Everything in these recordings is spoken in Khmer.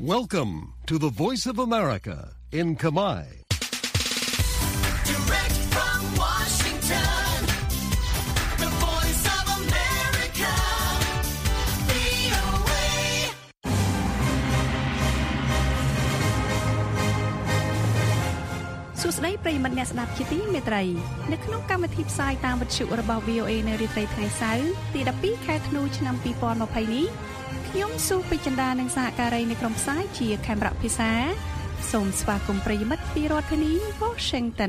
Welcome to the Voice of America in Khmer. Direct from Washington, the Voice of America, VOA. សួស្តីប្រិយមិត្តអ្នកស្ដាប់ជាទីមេត្រីនៅក្នុងកម្មវិធីផ្សាយតាមវិទ្យុរបស់ VOA នៅរាត្រីថ្ងៃសៅរ៍ទី12ខែធ្នូឆ្នាំ2020នេះខ្ញុំស៊ូពេជ្រចិន្តានិងសហការីនៃក្រុមផ្សាយជាខេមរៈភិសាសូមស្វាគមន៍ប្រិយមិត្តពីរដ្ឋធានី Washington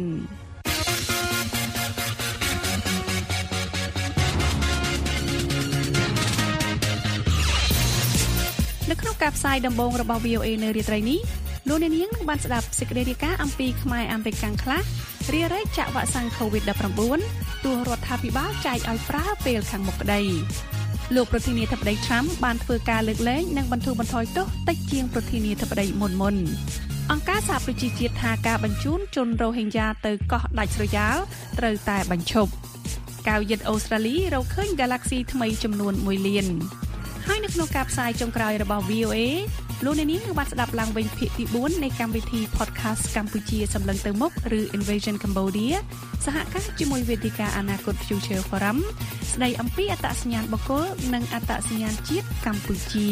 នៅក្នុងការផ្សាយដំបូងរបស់ VOA នៅរាត្រីនេះលោកអ្នកនាងនឹងបានស្ដាប់សេចក្តីរាយការណ៍អំពីខ្មែរអាមេរិកកាំងខ្លះរារែកចាក់វ៉ាក់សាំង COVID-19 ទោះរដ្ឋាភិបាលចែកឲ្យប្រើពេលខាងមុខក្តីលោកប្រធានាធិបតី Trump បានធ្វើការលើកលែងនិងបន្ធូរបន្ថយទោសតិចជាងប្រធានាធិបតីមុនអង្គការសហប្រជាជាតិថាការបញ្ជូនជនរ៉ូហិញយ៉ាទៅកោះដាច់ស្រយាលត្រូវតែបញ្ឈប់កៅយិតអូស្ត្រាលីរកឃើញ Galaxy ថ្មីចំនួន1លានហើយនៅក្នុងការផ្សាយចុងក្រោយរបស់ VOA លោកអ្នកនាងនឹងបានស្ដាប់ឡើងវិញភាគទី4នៃកម្មវិធី Podcast កម្ពុជាសម្លឹងទៅមុខឬ Invasion Cambodia សហការជាមួយវេទិកាអនាគត Future Forum ស្ដីអំពីអត្តសញ្ញាណបុគ្គលនិងអត្តសញ្ញាណជាតិកម្ពុជា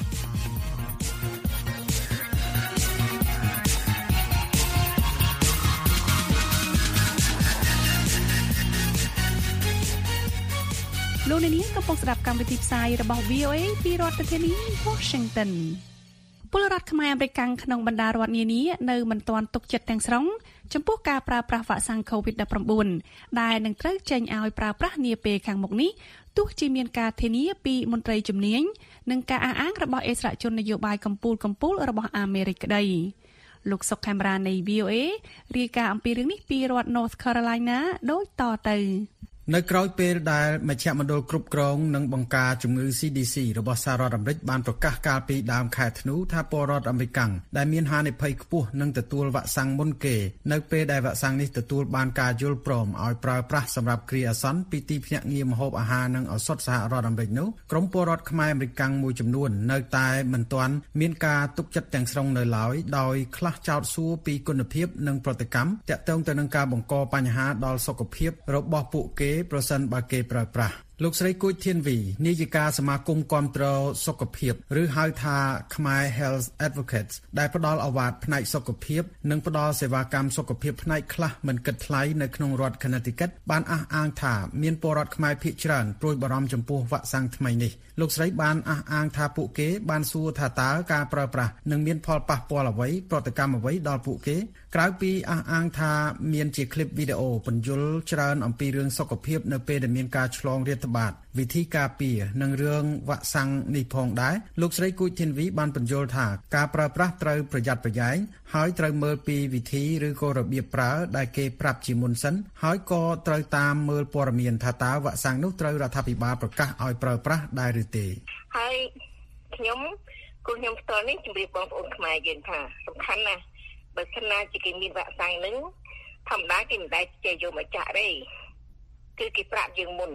លោកអ្នកនាងកំពុងស្ដាប់កម្មវិធីផ្សាយរបស់ VOA ពីរដ្ឋធានី Washington ពលរដ្ឋខ្មែរអាមេរិកកាំងក្នុងបណ្ដារដ្ឋនានានៅមិនទាន់ទុកចិត្តទាំងស្រុងចំពោះការប្រើប្រាស់វ៉ាក់សាំង COVID-19 ដែលនឹងត្រូវចេញឲ្យប្រើប្រាស់នាពេលខាងមុខនេះទោះជាមានការធានាពីមន្ត្រីជំនាញនិងការអះអាងរបស់អិសរាជជននយោបាយកម្ពុជារបស់អាមេរិកក្តីលោកសុកខេមរានៃ VOA រាយការណ៍អំពីរឿងនេះពីរដ្ឋ North Carolina ដូចតទៅនៅក្រោយពេលដែលមជ្ឈមណ្ឌលគ្រប់គ្រងនិងបង្ការជំងឺ CDC របស់សហរដ្ឋអាមេរិកបានប្រកាសកាលពីដើមខែធ្នូថាពលរដ្ឋអាមេរិកដែលមានហានិភ័យខ្ពស់នឹងទទួលវ៉ាក់សាំងមុនគេនៅពេលដែលវ៉ាក់សាំងនេះទទួលបានការយល់ព្រមឲ្យប្រើប្រាស់សម្រាប់គ្រាអាសន្នពីទីភ្នាក់ងារម្ហូបអាហារនិងឱសថសហរដ្ឋអាមេរិកនោះក្រុមពលរដ្ឋខ្មែរអាមេរិកមួយចំនួននៅតែមិនទាន់មានការទុកចិត្តទាំងស្រុងនៅឡើយដោយខ្លះចោទសួរពីគុណភាពនិងប្រតិកម្មទាក់ទងទៅនឹងការបង្កបញ្ហាដល់សុខភាពរបស់ពួកគេប្រសិនបើគេប្រើប្រាស់លោកស្រីគួយធានវីនាយិកាសមាគមគាំទ្រសុខភាពឬហៅថាខ្មែរ Health Advocates ដែលផ្ដល់អាវ៉ាតផ្នែកសុខភាពនិងផ្ដល់សេវាកម្មសុខភាពផ្នែកខ្លះមិនគិតថ្លៃនៅក្នុងរដ្ឋ Connecticut បានអះអាងថាមានពលរដ្ឋខ្មែរភាគច្រើនព្រួយបារម្ភចំពោះវ៉ាក់សាំងថ្មីនេះលោកស្រីបានអះអាងថាពួកគេបានសួរថាតើការប្រើប្រាស់នឹងមានផលប៉ះពាល់អ្វីប្រតិកម្មអ្វីដល់ពួកគេក្រៅពីអះអាងថាមានជាคลิปវីដេអូបញ្យល់ច្រើនអំពីរឿងសុខភាពនៅពេលដែលមានការឆ្លងរាតត្បាតវិធីការពារនិងរឿងវ៉ាក់សាំងនេះផងដែរលោកស្រីគូចធីនវីបានបញ្យល់ថាការប្រើប្រាស់ត្រូវប្រយ័ត្នប្រយែងហើយត្រូវមើលពីវិធីឬក៏របៀបប្រើដែលគេប្រាប់ជាមុនសិនហើយក៏ត្រូវតាមមើលព័ត៌មានថាតើវ៉ាក់សាំងនោះត្រូវរដ្ឋាភិបាលប្រកាសឲ្យប្រើប្រាស់ដែរឬទេហើយខ្ញុំផ្ទាល់នេះជម្រាបបងប្អូនខ្មែរយើងថាសំខាន់ណាស់បើសិនណាជាគេមានវ៉ាក់សាំងនឹងធម្មតាគេមិនដែលចេះយកមកចាក់ទេគឺគេប្រាប់យើងមុន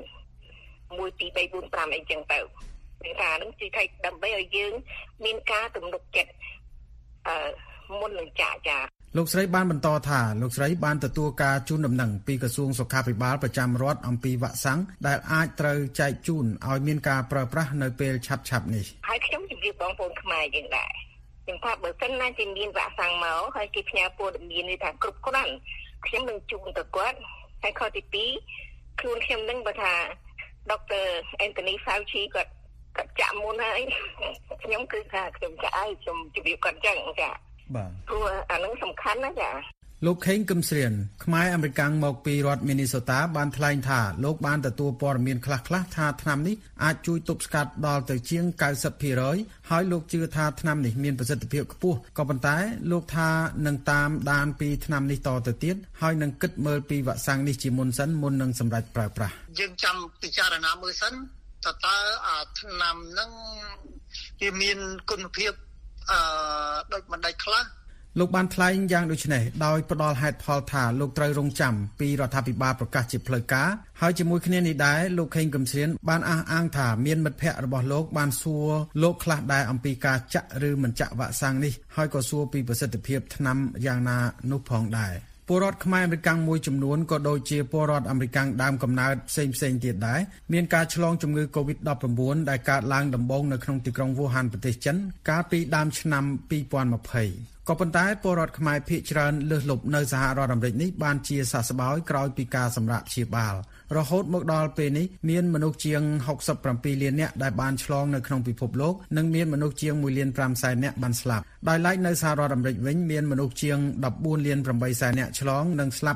1 2 3 4 5អីចឹងទៅពេលថានឹងគឺថាដើម្បីឲ្យយើងមានការទំនុកចិត្តមុននឹងចាក់ចាលោកស្រីបានបន្តថាលោកស្រីបានទទួលការជូនដំណឹងពីក្រសួងសុខាភិបាលប្រចាំរដ្ឋអំពីវ៉ាក់សាំងដែលអាចត្រូវចែកជូនឲ្យមានការប្រើប្រាស់នៅពេលឆាប់នេះហើយខ្ញុំជម្រាបបងប្អូនខ្មែរយើងដែរខ្ញុំថាបើសិនណាជាមានវ៉ាក់សាំងមកហើយគេផ្ញើព័ត៌មាននេះថាគ្រប់គ្រាន់ខ្ញុំនឹងជូនទៅគាត់ហើយខទី2ខ្លួនខ្ញុំនឹងបើថាដុកទ័រ Anthony Fauci គាត់ចាក់មុនហើយខ្ញុំគឺថាខ្ញុំចាក់ឲ្យខ្ញុំជម្រាបគាត់ចឹងចាបាទព្រោះអានឹងសំខាន់ណាស់ចាលោកខេងកឹមស្រៀនខ្មែរអាមេរិកមកពីរដ្ឋ Minnesota បានថ្លែងថាលោកបានទទួលព័ត៌មានខ្លះៗថាថ្នាំនេះអាចជួយទប់ស្កាត់ដល់ទៅជាង 90% ហើយលោកជឿថាថ្នាំនេះមានប្រសិទ្ធភាពខ្ពស់ក៏ប៉ុន្តែលោកថានឹងតាមដានពីថ្នាំនេះតទៅទៀតហើយនឹងគិតមើលពីវ៉ាក់សាំងនេះជាមុនសិនមុននឹងសម្រេចប្រើប្រាស់យើងចាំពិចារណាមើលសិនតើថ្នាំនឹងវាមានគុណភាពដូចមិនដាច់ខ្លះលោកបានថ្លែងយ៉ាងដូចនេះដោយផ្ដល់ហេតុផលថាលោកត្រូវរងចាំពីរដ្ឋាភិបាលប្រកាសជាផ្លូវការហើយជាមួយគ្នានេះដែរលោកខេងកំសៀនបានអះអាងថាមានមិត្តភ័ក្តិរបស់លោកបានសួរលោកខ្លះដែរអំពីការចាក់ឬមិនចាក់វ៉ាក់សាំងនេះហើយក៏សួរពីប្រសិទ្ធភាពថ្នាំយ៉ាងណានោះផងដែរពលរដ្ឋខ្មែរអាមេរិកមួយចំនួនក៏ដូចជាពលរដ្ឋអាមេរិកដើមកំណើតផ្សេងទៀតដែរមានការឆ្លងជំងឺ COVID-19 ដែលកើតឡើងដំបូងនៅក្នុងទីក្រុងវូហានប្រទេសចិនកាលពីដើមឆ្នាំ2020ក៏ប៉ុន្តែពលរដ្ឋខ្មែរភាគច្រើនលើសលប់នៅសហរដ្ឋអាមេរិកនេះបានជាសះស្បើយក្រោយពីការសម្រាកព្យាបាលរហូតមកដល់ពេលនេះមានមនុស្សជាង67លាននាក់ដែលបានឆ្លងនៅក្នុងពិភពលោកនិងមានមនុស្សជាង1.5 លាននាក់បានស្លាប់ដោយឡែកនៅសហរដ្ឋអាមេរិកវិញមានមនុស្សជាង14.8 លាននាក់ឆ្លងនិងស្លាប់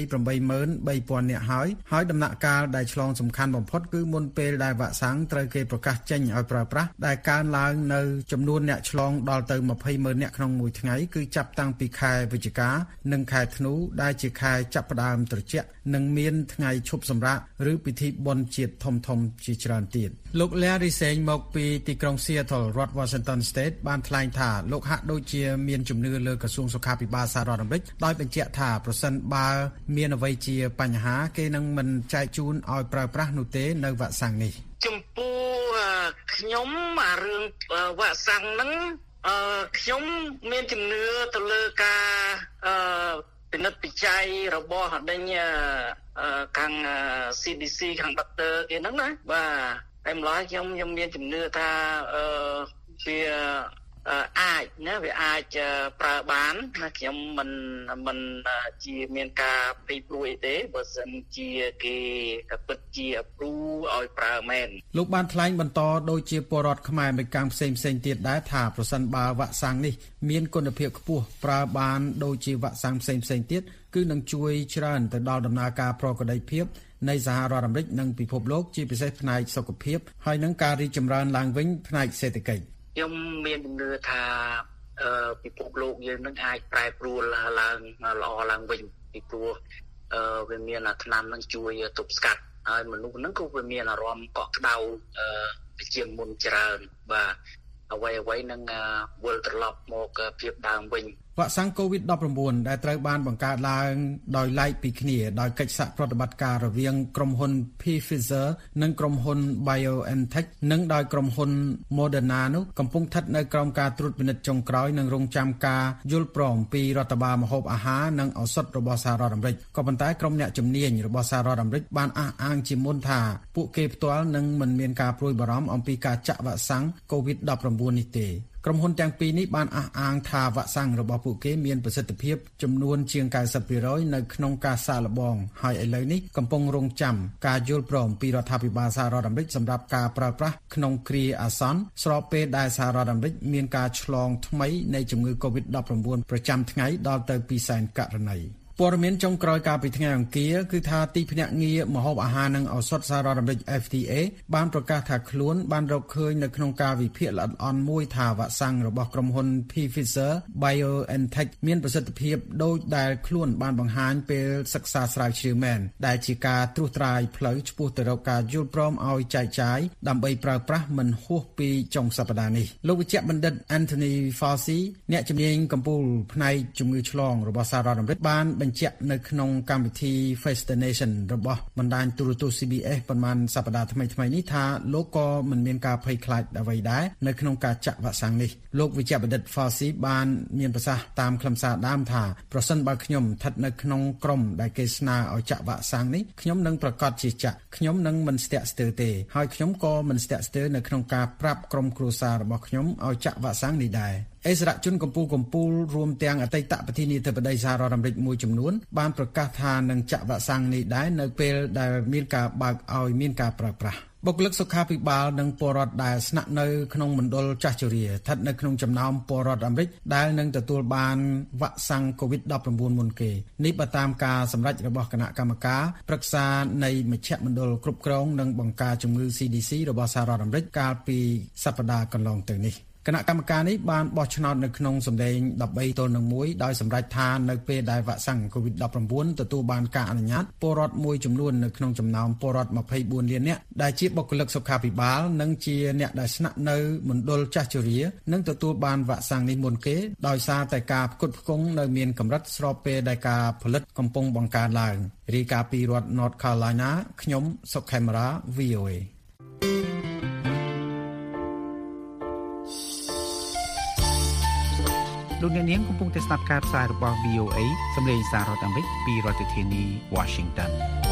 28,300,000 នាក់ហើយដំណាក់កាលដែលឆ្លងសំខាន់បំផុតគឺមុនពេលដែលវ៉ាក់សាំងត្រូវគេប្រកាសចេញឲ្យប្រើប្រាស់ដែលកើនឡើងនៅចំនួនអ្នកឆ្លងដល់ទៅ 20,000 នាក់ក្នុងមួយថ្ងៃគឺចាប់តាំងពីខែវិច្ឆិកានិងខែធ្នូដែលជាខែចាប់ផ្ដើមត្រជាក់និងមានថ្ងៃឈប់សម្រាកឬពិធីបុណ្យជាតិធំជាច្រើនទៀតលោក Larry Seng មកពីទីក្រុង Seattle រដ្ឋ Washington State បានថ្លែងថាលោកហាក់ដូចជាមានជំនឿលើក្រសួងសុខាភិបាលសហរដ្ឋអាមេរិកដោយបញ្ជាក់ថាប្រសិនបើមានអ្វីជាបញ្ហាគេនឹងមិនចែកជូនឲ្យប្រើប្រាស់នោះទេនៅវ៉ាក់សាំងនេះចំពោះខ្ញុំរឿងវ៉ាក់សាំងហ្នឹងខ្ញុំមានជំនឿទៅលើការពិនិត្យវិจัยរបស់ដេញខាង CDC ខាងដុកទ័រគេហ្នឹងណាបាទតែម្ល៉េះខ្ញុំមានជំនឿថាវាអាចណាវាអាចប្រើបានណាខ្ញុំមិនជាមានការភ័យព្រួយទេបើសិនជាគេពិតជាapproveឲ្យប្រើមែនលោកបានថ្លែងបន្តដូចជាពលរដ្ឋខ្មែរអាមេរិកផ្សេងទៀតដែរថាប្រសិនបើវ៉ាក់សាំងនេះមានគុណភាពខ្ពស់ប្រើបានដូចជាវ៉ាក់សាំងផ្សេងទៀតគឺនឹងជួយច្រើនទៅដល់ដំណើរការប្រក្រតីភាពនៃសហរដ្ឋអាមេរិកនិងពិភពលោកជាពិសេសផ្នែកសុខភាពហើយនឹងការរីកចម្រើនឡើងវិញផ្នែកសេដ្ឋកិច្ចខ្ញុំមានជំនឿថាពិភពលោកយើងនឹងអាចប្រែប្រួលឡើងល្អឡើងវិញពីព្រោះវាមានថ្នាំនឹងជួយទប់ស្កាត់ហើយមនុស្សហ្នឹងក៏វាមានអារម្មណ៍កក់ក្ដៅជាងមុនច្រើនបាទអ្វីនឹងវិលត្រឡប់មកភាពដើមវិញវ៉ាក់សាំង COVID-19 ដែលត្រូវបានបង្កើតឡើងដោយឡែកពីគ្នាដោយកិច្ចសហប្រតិបត្តិការរវាងក្រុមហ៊ុន Pfizer និងក្រុមហ៊ុន BioNTech និងដោយក្រុមហ៊ុន Moderna នោះកំពុងស្ថិតនៅក្រោមការត្រួតពិនិត្យចុងក្រោយនិងរងចាំការយល់ព្រមពីរដ្ឋបាលម្ហូបអាហារនិងឱសថរបស់សហរដ្ឋអាមេរិកក៏ប៉ុន្តែក្រុមអ្នកជំនាញរបស់សហរដ្ឋអាមេរិកបានអះអាងជាមុនថាពួកគេផ្ទាល់នឹងមិនមានការព្រួយបារម្ភអំពីការចាក់វ៉ាក់សាំង COVID-19 នេះទេក្រុមហ៊ុនទាំងពីរនេះបានអះអាងថាវ៉ាក់សាំងរបស់ពួកគេមានប្រសិទ្ធភាពចំនួនជាង 90% នៅក្នុងការសាកល្បងហើយឥឡូវនេះកំពុងរងចាំការយល់ព្រមពីរដ្ឋាភិបាលសហរដ្ឋអាមេរិកសម្រាប់ការប្រើប្រាស់ក្នុងគ្រាអាសន្នស្របពេលដែលសហរដ្ឋអាមេរិកមានការឆ្លងថ្មីនៃជំងឺ COVID-19 ប្រចាំថ្ងៃដល់ទៅ200,000ករណីព័ត៌មានចុងក្រោយកាលពីថ្ងៃអង្គារគឺថាទីភ្នាក់ងារម្ហូបអាហារនិងឱសថសហរដ្ឋអាមេរិក FDA បានប្រកាសថាខ្លួនបានរកឃើញនៅក្នុងការវិភាគល្អិតល្អន់មួយថាវ៉ាក់សាំងរបស់ក្រុមហ៊ុន Pfizer BioNTech មានប្រសិទ្ធភាពដូចដែលខ្លួនបានបង្ហាញពេលសិក្សាស្រាវជ្រាវមែនដែលជាការត្រួសត្រាយផ្លូវឆ្ពោះទៅរកការយល់ព្រមឲ្យចែកចាយដើម្បីប្រើប្រាស់មិនហួសពីចុងសប្តាហ៍នេះលោកវិជ្ជបណ្ឌិត Anthony Fauci អ្នកជំនាញកម្ពុជាផ្នែកជំងឺឆ្លងរបស់សហរដ្ឋអាមេរិកបានបញ្ជាក់នៅក្នុងកម្មវិធី Face the Nation របស់បណ្ដាញទូរទស្សន៍ CBS ប៉ុន្មានសប្តាហ៍ថ្មីនេះថាលោកក៏មិនមានការភ័យខ្លាចអ្វីដែរនៅក្នុងការចាក់វ៉ាក់សាំងនេះលោកវិជ្ជបណ្ឌិត Fauci បានមានប្រសាសន៍តាមខ្លឹមសារដើមថាប្រសិនបើខ្ញុំស្ថិតនៅក្នុងក្រុមដែលគេស្នើឲ្យចាក់វ៉ាក់សាំងនេះខ្ញុំនឹងប្រកាសជាចាក់ខ្ញុំនឹងមិនស្ទាក់ស្ទើរទេហើយខ្ញុំក៏មិនស្ទាក់ស្ទើរនៅក្នុងការប្រាប់ក្រុមគ្រួសាររបស់ខ្ញុំឲ្យចាក់វ៉ាក់សាំងនេះដែរអិសរាជជនកម្ពុជារួមទាំងអតីតប្រធានាធិបតីសហរដ្ឋអាមេរិកមួយចំនួនបានប្រកាសថានឹងចាក់វ៉ាក់សាំងនេះដែរនៅពេលដែលមានការបើកឲ្យមានការប្រើប្រាស់បុគ្គលិកសុខាភិបាលនិងពលរដ្ឋដែលស្នាក់នៅក្នុងមណ្ឌលចាស់ជរាស្ថិតនៅក្នុងចំណោមពលរដ្ឋអាមេរិកដែលនឹងទទួលបានវ៉ាក់សាំង COVID-19 មុនគេនេះបើតាមការសម្រេចរបស់គណៈកម្មការប្រឹក្សានៃមជ្ឈមណ្ឌលគ្រប់គ្រងនិងបង្ការជំងឺ CDC របស់សហរដ្ឋអាមេរិកកាលពីសប្តាហ៍កន្លងទៅនេះគណៈកម្មការនេះបានបោះឆ្នោតនៅក្នុងសម្លេង13-1ដោយសម្រេចថានៅពេលដែលវ៉ាក់សាំង COVID-19 ទទួលបានការអនុញ្ញាតពលរដ្ឋមួយចំនួននៅក្នុងចំណោមពលរដ្ឋ24លាននាក់ដែលជាបុគ្គលិកសុខាភិបាលនិងជាអ្នកដែលស្នាក់នៅមណ្ឌលចាស់ជរានឹងទទួលបានវ៉ាក់សាំងនេះមុនគេដោយសារតែការផ្គត់ផ្គង់នៅមានកម្រិតស្របពេលដែលការផលិតកំពុងបង្កើនឡើងរាយការណ៍ពីរដ្ឋ North Carolina ខ្ញុំសុកខេមរា VOAលោកអ្នកនាងកំពុងតែស្ដាប់ការផ្សាយរបស់ VOA សម្លេងសាររដ្ឋអាមេរិកពីរដ្ឋធានី Washington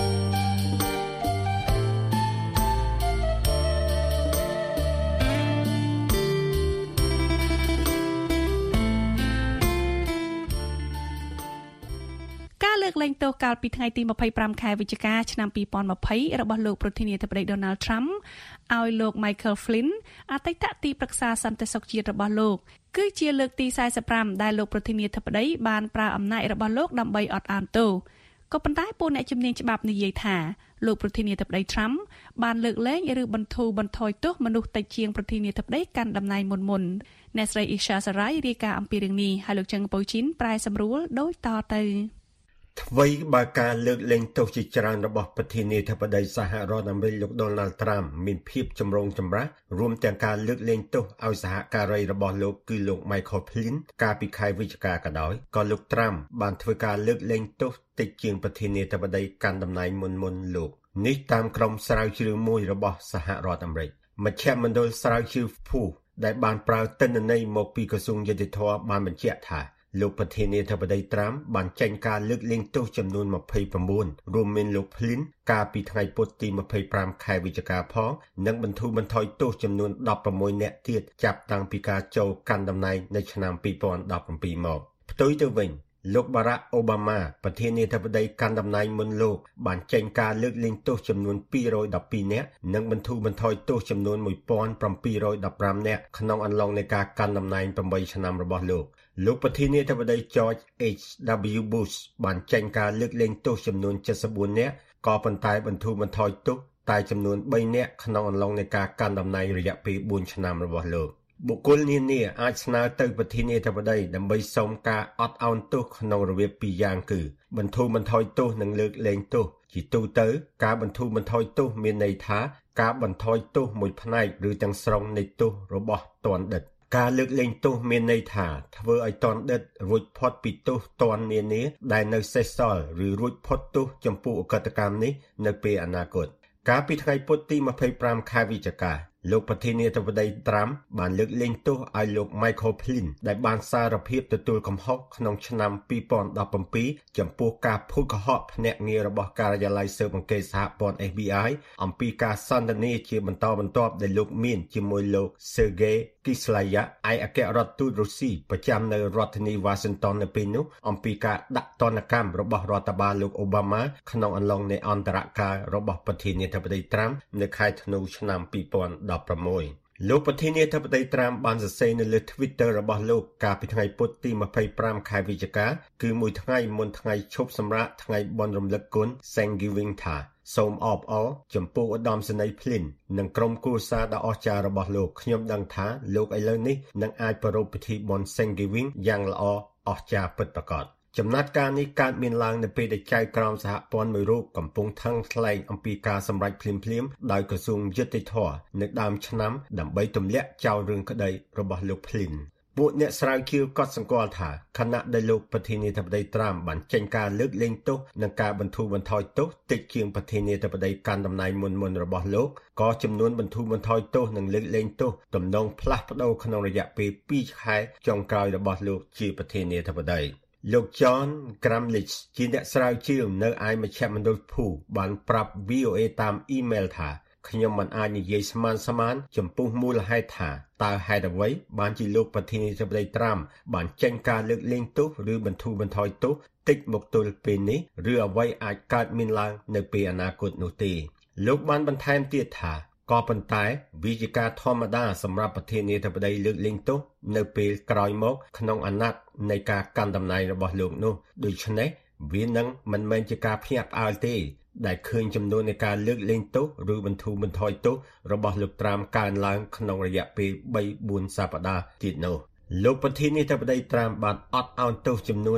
លែងទោសកាលពីថ្ងៃទី25ខែវិច្ឆិកាឆ្នាំ2020របស់លោកប្រធានាធិបតី Donald Trump ឲ្យលោក Michael Flynn អតីតទីប្រឹក្សាសន្តិសុខជាតិរបស់លោកគឺជាលើកទី45ដែលលោកប្រធានាធិបតីបានប្រើអំណាចរបស់លោកដើម្បីអត់អានទោសក៏ប៉ុន្តែពួកអ្នកជំនាញច្បាប់និយាយថាលោកប្រធានាធិបតី Trump បានលើកលែងឬបន្ធូរបន្ថយទោសមនុស្សតិចជាងប្រធានាធិបតីកាន់តំណែងមុនអ្នកស្រី Isha Sarai រាយការណ៍អំពីរឿងនេះហើយលោកចង្កប៉ូជីនប្រែសម្រួលដូចតទៅអ្វីបើការលើកលែងទោសជាច្រើនរបស់ប្រធានាធិបតីសហរដ្ឋអាមេរិកលោក Donald Trump មានភាពចម្រូងចម្រាសរួមទាំងការលើកលែងទោសឲ្យសហការីរបស់លោកគឺលោក Michael Flynn កាលពីខែវិច្ឆិកាក៏ដោយក៏លោក Trump បានធ្វើការលើកលែងទោសតិចជាងប្រធានាធិបតីកាន់តំណែងមុនលោកនេះតាមក្រុមស្រាវជ្រាវមួយរបស់សហរដ្ឋអាមេរិកមជ្ឈមណ្ឌលស្រាវជ្រាវ Pew ដែលបានប្រើទិន្នន័យមកពីក្រសួងយុតិធម៌បានបញ្ជាក់ថាលោកប្រធានាធិបតី Trump បានចេញការលើកលែងទោសចំនួន29រួមមានលោក Flynn កាលពីថ្ងៃពុធទី25ខែវិច្ឆិកាផងនិងបន្ធូរបន្ថយទោសចំនួន16នាក់ទៀតចាប់តាំងពីការចូលកាន់តំណែងនៅឆ្នាំ2017មកផ្ទុយទៅវិញលោក Barack Obama ប្រធានាធិបតីកាន់តំណែងមុនលោកបានចេញការលើកលែងទោសចំនួន212នាក់និងបន្ធូរបន្ថយទោសចំនួន1715នាក់ក្នុងអំឡុងនៃការកាន់តំណែង8ឆ្នាំរបស់លោកប្រធានាធិបតី George H.W. Bush បានចេញការលើកលែងទោសចំនួន74នាក់ក៏ប៉ុន្តែបន្ធូរបន្ថយទោសតែចំនួន3នាក់ក្នុងអំឡុងនៃការកាន់តំណែងរយៈពេល4ឆ្នាំរបស់លោកបុគ្គលនានាអាចស្នើទៅប្រធានាធិបតីដើម្បីសុំការអត់ឱនទោសក្នុងរបៀប2យ៉ាងគឺបន្ធូរបន្ថយទោសនិងលើកលែងទោសជាទូទៅការបន្ធូរបន្ថយទោសមានន័យថាការបន្ថយទោសមួយផ្នែកឬទាំងស្រុងនៃទោសរបស់ទណ្ឌិតការលើកលែងទោសមានន័យថាធ្វើឲ្យទណ្ឌិតរួចផុតពីទោសទណ្ឌនានាដែលនៅសេសសល់ឬរួចផុតទោសចំពោះអកតកម្មនេះនៅពេលអនាគតកាលពីថ្ងៃពុធទី25ខែវិច្ឆិកាលោកប្រធានាធិបតី Trump បានលើកលែងទោសឲ្យលោក Michael Flynn ដែលបានសារភាពទទួលកំហុសក្នុងឆ្នាំ2017ចំពោះការភូតកុហកភ្នាក់ងាររបស់ការិយាល័យស៊ើបអង្កេតសហព័ន្ធ FBI អំពីការសន្ទនាជាបន្តបន្ទាប់ដែលលោកមានជាមួយលោក Sergei Kislyak ឯកអគ្គរដ្ឋទូតរុស្ស៊ីប្រចាំនៅរដ្ឋធានី Washington នៅពេលនោះអំពីការដាក់ទណ្ឌកម្មរបស់រដ្ឋបាលលោក Obama ក្នុងអំឡុងនៃអន្តរកាលរបស់ប្រធានាធិបតី Trump នៅខែធ្នូឆ្នាំ2016លោកប្រធានាធិបតី Trump បានសរសេរនៅលើ Twitter របស់លោកកាលពីថ្ងៃពុធទី25ខែវិច្ឆិកាគឺមួយថ្ងៃមុនថ្ងៃឈប់សម្រាកថ្ងៃបុណ្យរំលឹកគុណ Thanksgiving ថាសូមអបអរចំពោះឧត្តមសេនីយ៍ Flynn និងក្រុមគ្រួសារដ៏អស្ចារ្យរបស់លោកខ្ញុំដឹងថាលោកឥឡូវនេះនឹងអាចប្រារព្ធពិធីបុណ្យ Thanksgiving យ៉ាងល្អអស្ចារ្យពិតប្រាកដចំណាត់ការនេះកើតមានឡើងនៅពេលដែលចៅក្រមសហព័ន្ធមួយរូបកំពុងថឹងថ្លែងអំពីការសម្រេចភ្លាមៗដោយក្រសួងយុតិធម៌នៅដើមឆ្នាំដើម្បីទម្លាក់ចោលរឿងក្តីរបស់លោក Flynn ពួកអ្នកស្រាវជ្រាវក៏សង្កល់ថាខណៈដែលលោកប្រធានាធិបតី Trump បានចេញការលើកលែងទោសនិងការបន្ធូរបន្ថយទោសតិចជាងប្រធានាធិបតីកាន់តំណែងមុនរបស់លោកក៏ចំនួនបន្ធូរបន្ថយទោសនិងលើកលែងទោសទំនងផ្លាស់ប្ដូរក្នុងរយៈពេល2ខែចុងក្រោយរបស់លោកជាប្រធានាធិបតីលោក John Gramlich ជាអ្នកស្រាវជ្រាវនៅឯមជ្ឈមណ្ឌល Pew បានប្រាប់ VOA តាមអ៊ីមែលថាខ្ញុំមិនអាចនិយាយស្មានចំពោះមូលហេតុថាតើហេតុអ្វីបានជាលោកប្រធានាធិបតី Trump បានចេញការលើកលែងទោសឬបន្ធូរបន្ថយទោសតិចមកទល់ពេលនេះឬអ្វីអាចកើតមានឡើងនៅពេលអនាគតនោះទេលោកបានបន្ថែមទៀតថាក៏ប៉ុន្តែវាជាការធម្មតាសម្រាប់ប្រធានាធិបតីលើកលែងទោសនៅពេលក្រោយមកក្នុងអាណត្តិនៃការកាន់តំណែងរបស់លោកនោះដូច្នេះវានឹងមិនមែនជាការភ្ញាក់ផ្អើលទេដែលឃើញចំនួននៃការលើកលែងទោសឬបន្ធូរបន្ថយទោសរបស់លោកត្រាំកើនឡើងក្នុងរយៈពេល 3-4 សប្តាហ៍ទៀតនោះលោកប្រធានាធិបតីត្រាំបានអត់ឱនទោសចំនួន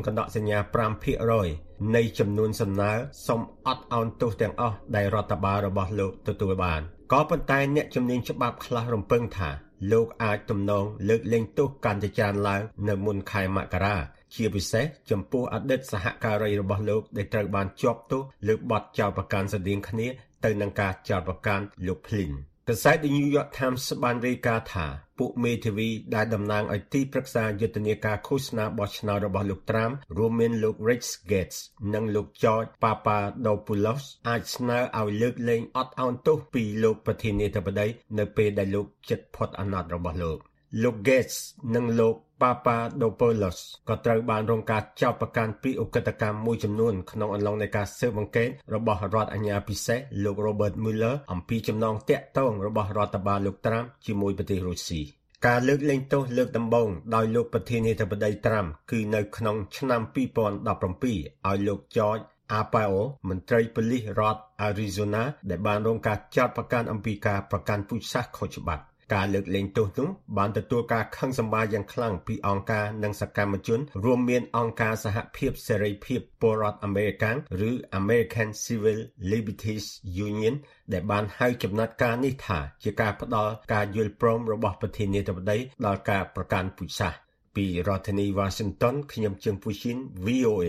0.5% នៃចំនួនសំណើសុំអត់ឱនទោសទាំងអស់ដែលរដ្ឋបាលរបស់លោកទទួលបានក៏ប៉ុន្តែអ្នកជំនាញច្បាប់ខ្លះរំពឹងថាលោកអាចទំនងលើកលែងទោសកាន់តែច្រើនឡើងនៅមុនខែមករាជាពិសេសចំពោះអតីតសហការីរបស់លោកដែលត្រូវបានជាប់ទោសលើបទចោទប្រកាន់ស្តៀងគ្នាទៅនឹងការចោទប្រកាន់លោក Flynn កាសែត The New York Times បានរាយការណ៍ថាពួកមេធាវីដែលតំណាងឲ្យទីប្រឹក្សាយុទ្ធនាការឃោសនាបោះឆ្នោតរបស់លោកត្រាំរួមមានលោក Rick Gates និងលោក George Papadopoulos អាចស្នើឲ្យលើកលែងអត់ឱនទោសពីលោកប្រធានាធិបតីនៅពេលដែលលោកជិតផុតអាណត្តិរបស់លោក Gates និងលោក Papadopoulos ក៏ត្រូវបានរងការចោទប្រកាន់ពីឧក្រិដ្ឋកម្មមួយចំនួនក្នុងអំឡុងនៃការស៊ើបអង្កេតរបស់រដ្ឋអាជ្ញាពិសេសលោក Robert Mueller អំពីចំណងទាក់ទងរបស់រដ្ឋបាលលោកត្រាំជាមួយប្រទេសរុស្ស៊ីការលើកលែងទោសលើកដំបូងដោយលោកប្រធានាធិបតីត្រាំគឺនៅក្នុងឆ្នាំ 2017 ឲ្យលោក George Arpaio មន្ត្រីប៉ូលីសរដ្ឋ Arizona ដែលបានរងការចោទប្រកាន់អំពីការប្រកាន់ពូជសាសន៍ខុសច្បាប់ការលើកលែងទោសនោះបានទទួលការខឹងសម្បារយ៉ាងខ្លាំងពីអង្គការនិងសកម្មជនរួមមានអង្គការសហភាពសេរីភាពពលរដ្ឋអាមេរិកឬ American Civil Liberties Union ដែលបានហៅចំណាត់ការនេះថាជាការផ្ដល់ការយល់ព្រមរបស់ប្រធានាធិបតីដល់ការប្រកាន់ពូជសាសន៍ពីរដ្ឋធានី Washington ខ្ញុំជើងពូស៊ីន VOA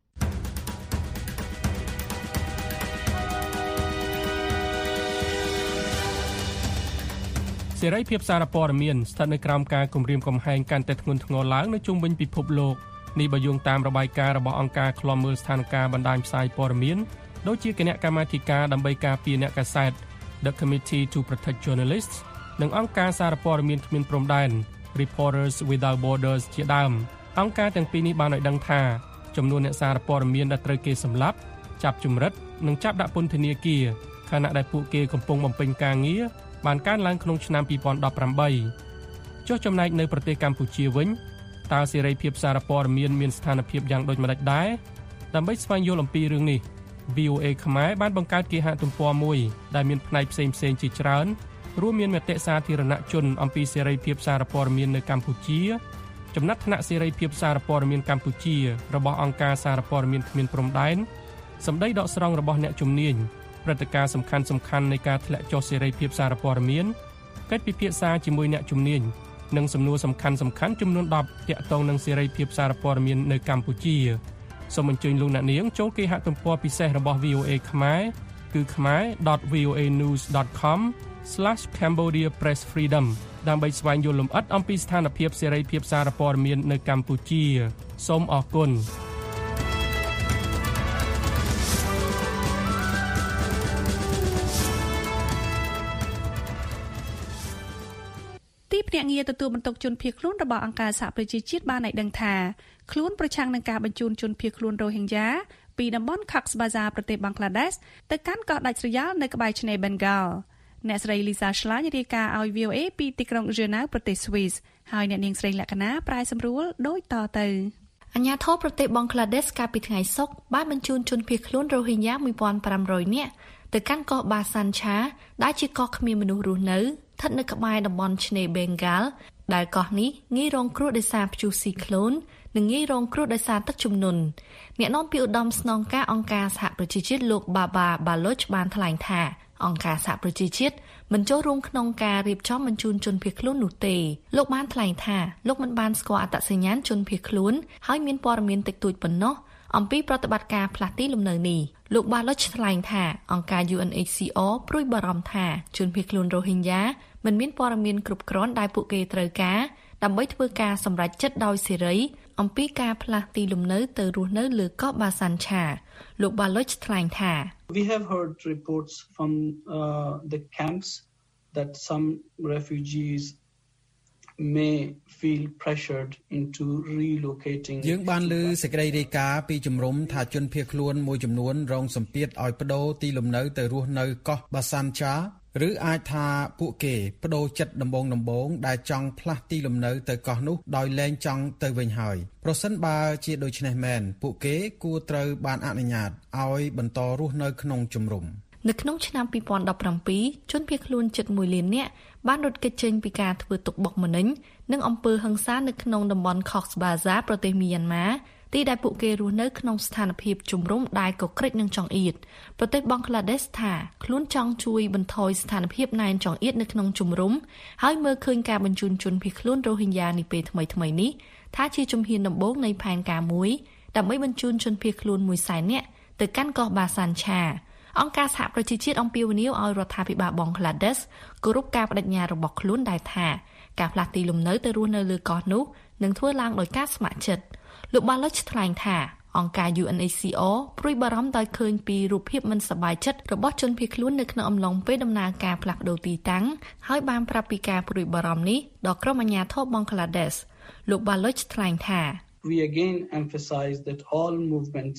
សេរីភាពសារព័ត៌មានស្ថិតនៅក្រោមការគំរាមកំហែងកាន់តែធ្ងន់ធ្ងរឡើងនៅជុំវិញពិភពលោកនេះបើយោងតាមរបាយការណ៍របស់អង្គការឃ្លាំមើលស្ថានភាពបណ្ដាញផ្សាយព័ត៌មានដូចជាគណៈកម្មាធិការដើម្បីការពារអ្នកកាសែត The Committee to Protect Journalists និងអង្គការសារព័ត៌មានគ្មានព្រំដែន Reporters Without Borders ជាដើមអង្គការទាំងពីរនេះបានឲ្យដឹងថាចំនួនអ្នកសារព័ត៌មានដែលត្រូវគេសម្លាប់ចាប់ជំរិតនិងចាប់ដាក់ពន្ធនាគារខណៈដែលពួកគេកំពុងបំពេញការងារបានកើនឡើងក្នុងឆ្នាំ 2018 ចុះចំណែកនៅប្រទេសកម្ពុជាវិញតើសេរីភាពសារព័ត៌មានស្ថានភាពយ៉ាងដូចម្តេចដែរដើម្បីស្វែងយល់អំពីរឿងនេះ VOA ខ្មែរបានបង្កើតគេហទំព័រមួយដែលមានផ្នែកផ្សេងៗជាច្រើនរួមមានមតិសាធារណជនអំពីសេរីភាពសារព័ត៌មាននៅកម្ពុជាចំណាត់ថ្នាក់សេរីភាពសារព័ត៌មានកម្ពុជារបស់អង្គការសារព័ត៌មានគ្មានព្រំដែនសម្ដីដកស្រង់របស់អ្នកជំនាញព្រឹត្តិការណ៍សំខាន់ៗនៃការធ្លាក់ចុះសេរីភាពសារព័ត៌មានកិច្ចពិភាក្សាជាមួយអ្នកជំនាញនិងសំណួរសំខាន់ៗចំនួន10ទាក់ទងនឹងសេរីភាពសារព័ត៌មាននៅកម្ពុជាសូមអញ្ជើញលោកអ្នកនាងចូលគេហទំព័រពិសេសរបស់ VOA ខ្មែរគឺ khmer.voanews.com/Cambodia Press Freedom ដើម្បីស្វែងយល់លម្អិតអំពីស្ថានភាពសេរីភាពសារព័ត៌មាននៅកម្ពុជាសូមអរគុណភ្នាក់ងារទទួលបន្ទុកជនភៀសខ្លួនរបស់អង្គការសហប្រជាជាតិបានឲ្យដឹងថាខ្លួនប្រឆាំងនឹងការបញ្ជូនជនភៀសខ្លួនរ៉ូហិញយ៉ាពីតំបន់ Cox's Bazar ប្រទេសបង់ក្លាដេសទៅកាន់កោះដាច់ស្រយាលនៅក្បែរឆ្នេរ Bengal អ្នកស្រី Lisa Schlein រាយការណ៍ឲ្យ VOA ពីទីក្រុង Geneva ប្រទេស Swiss ហើយអ្នកនាងស្រីលក្ខណាប្រាយសម្រួលដូចតទៅអាជ្ញាធរប្រទេសបង់ក្លាដេសកាលពីថ្ងៃសុក្របានបញ្ជូនជនភៀសខ្លួនរ៉ូហិញយ៉ា 1,500 នាក់ទៅកាន់កោះបាសានឆាដែលជាកោះគ្មានមនុស្សរស់នៅស្ថិតនៅក្បែរតំបន់ឆ្នេរ Bengal ដែលកោះនេះងាយរងគ្រោះដោយសារព្យុះស៊ីក្លូននិងងាយរងគ្រោះដោយសារទឹកជំនន់អ្នកនាំពាក្យឧត្តមស្នងការអង្គការសហប្រជាជាតិលោក Baba Baloch បានថ្លែងថាអង្គការសហប្រជាជាតិមិនចូលរួមក្នុងការរៀបចំបញ្ជូនជនភៀសខ្លួននោះទេលោកបានថ្លែងថាលោកមិនបានស្គាល់អត្តសញ្ញាណជនភៀសខ្លួនហើយមានព័ត៌មានតិចតួចប៉ុណ្ណោះអំពីប្រតិបត្តិការផ្លាស់ទីលំនៅនេះលោក Baloch ថ្លែងថាអង្គការ UNHCR ព្រួយបារម្ភថាជនភៀសខ្លួនរ៉ូហិញយ៉ាមិនមានព័ត៌មានគ្រប់គ្រាន់ដែលពួកគេត្រូវការដើម្បីធ្វើការសម្រេចចិត្តដោយសេរីអំពីការផ្លាស់ទីលំនៅទៅរស់នៅលើកោះបាសានឆាលោក Baloch ថ្លែងថា We have heard reports from the camps that some refugees may feel pressured into relocating យើងបានឮសេចក្តីរាយការណ៍ពីជំរំថាជនភៀសខ្លួនមួយចំនួនរងសម្ពាធឲ្យបដូរទីលំនៅទៅរស់នៅកោះបាសានឆាឬអាចថាពួកគេបដូរចិត្តដំបូងដែលចង់ផ្លាស់ទីលំនៅទៅកោះនោះដោយលែងចង់ទៅវិញហើយប្រសិនបើជាដូច្នេះមែនពួកគេគួរត្រូវបានអនុញ្ញាតឲ្យបន្តរស់នៅក្នុងជំរំនៅក្នុងឆ្នាំ2017ជនភៀសខ្លួនជិត1លាននាក់បានរត់គេចចេញពីការធ្វើទុកបុកម្នេញនិងអំពើហិង្សានៅក្នុងតំបន់ Cox's Bazar ប្រទេសមីយ៉ាន់ម៉ាទីដែលពួកគេរស់នៅក្នុងស្ថានភាពជំរំដែលកក្រិចនិងចង្អៀតប្រទេសបង់ក្លាដេសថាខ្លួនចង់ជួយបន្ថយស្ថានភាពណែនចង្អៀតនៅក្នុងជំរំហើយមើលឃើញការបញ្ជូនជនភៀសខ្លួនរ៉ូហិញយ៉ានេះពេលថ្មីនេះថាជាជំហានដំបូងនៃផែនការមួយដើម្បីបញ្ជូនជនភៀសខ្លួន100,000នាក់ទៅកាន់កោះបាសានឆាអង្គការសហប្រជាជាតិអំពាវនាវឲ្យរដ្ឋាភិបាលបង់ក្លាដេសគោរពការបដិញ្ញារបស់ខ្លួនដែលថាការផ្លាស់ទីលំនៅទៅរស់នៅលើកោះនោះនឹងធ្វើឡើងដោយការស្ម័គ្រចិត្តលោកបានលើកថ្លែងថាអង្គការ UNHCR ព្រួយបារម្ភដោយឃើញពីរូបភាពមិនសប្បាយចិត្តរបស់ជនភៀសខ្លួននៅក្នុងអំឡុងពេលដំណើរការផ្លាស់ប្តូរទីតាំងហើយបានប្រាប់ពីការព្រួយបារម្ភនេះដល់ក្រុមអាជ្ញាធរបង់ក្លាដេសលោកបានលើកថ្លែងថា We again emphasize that all movements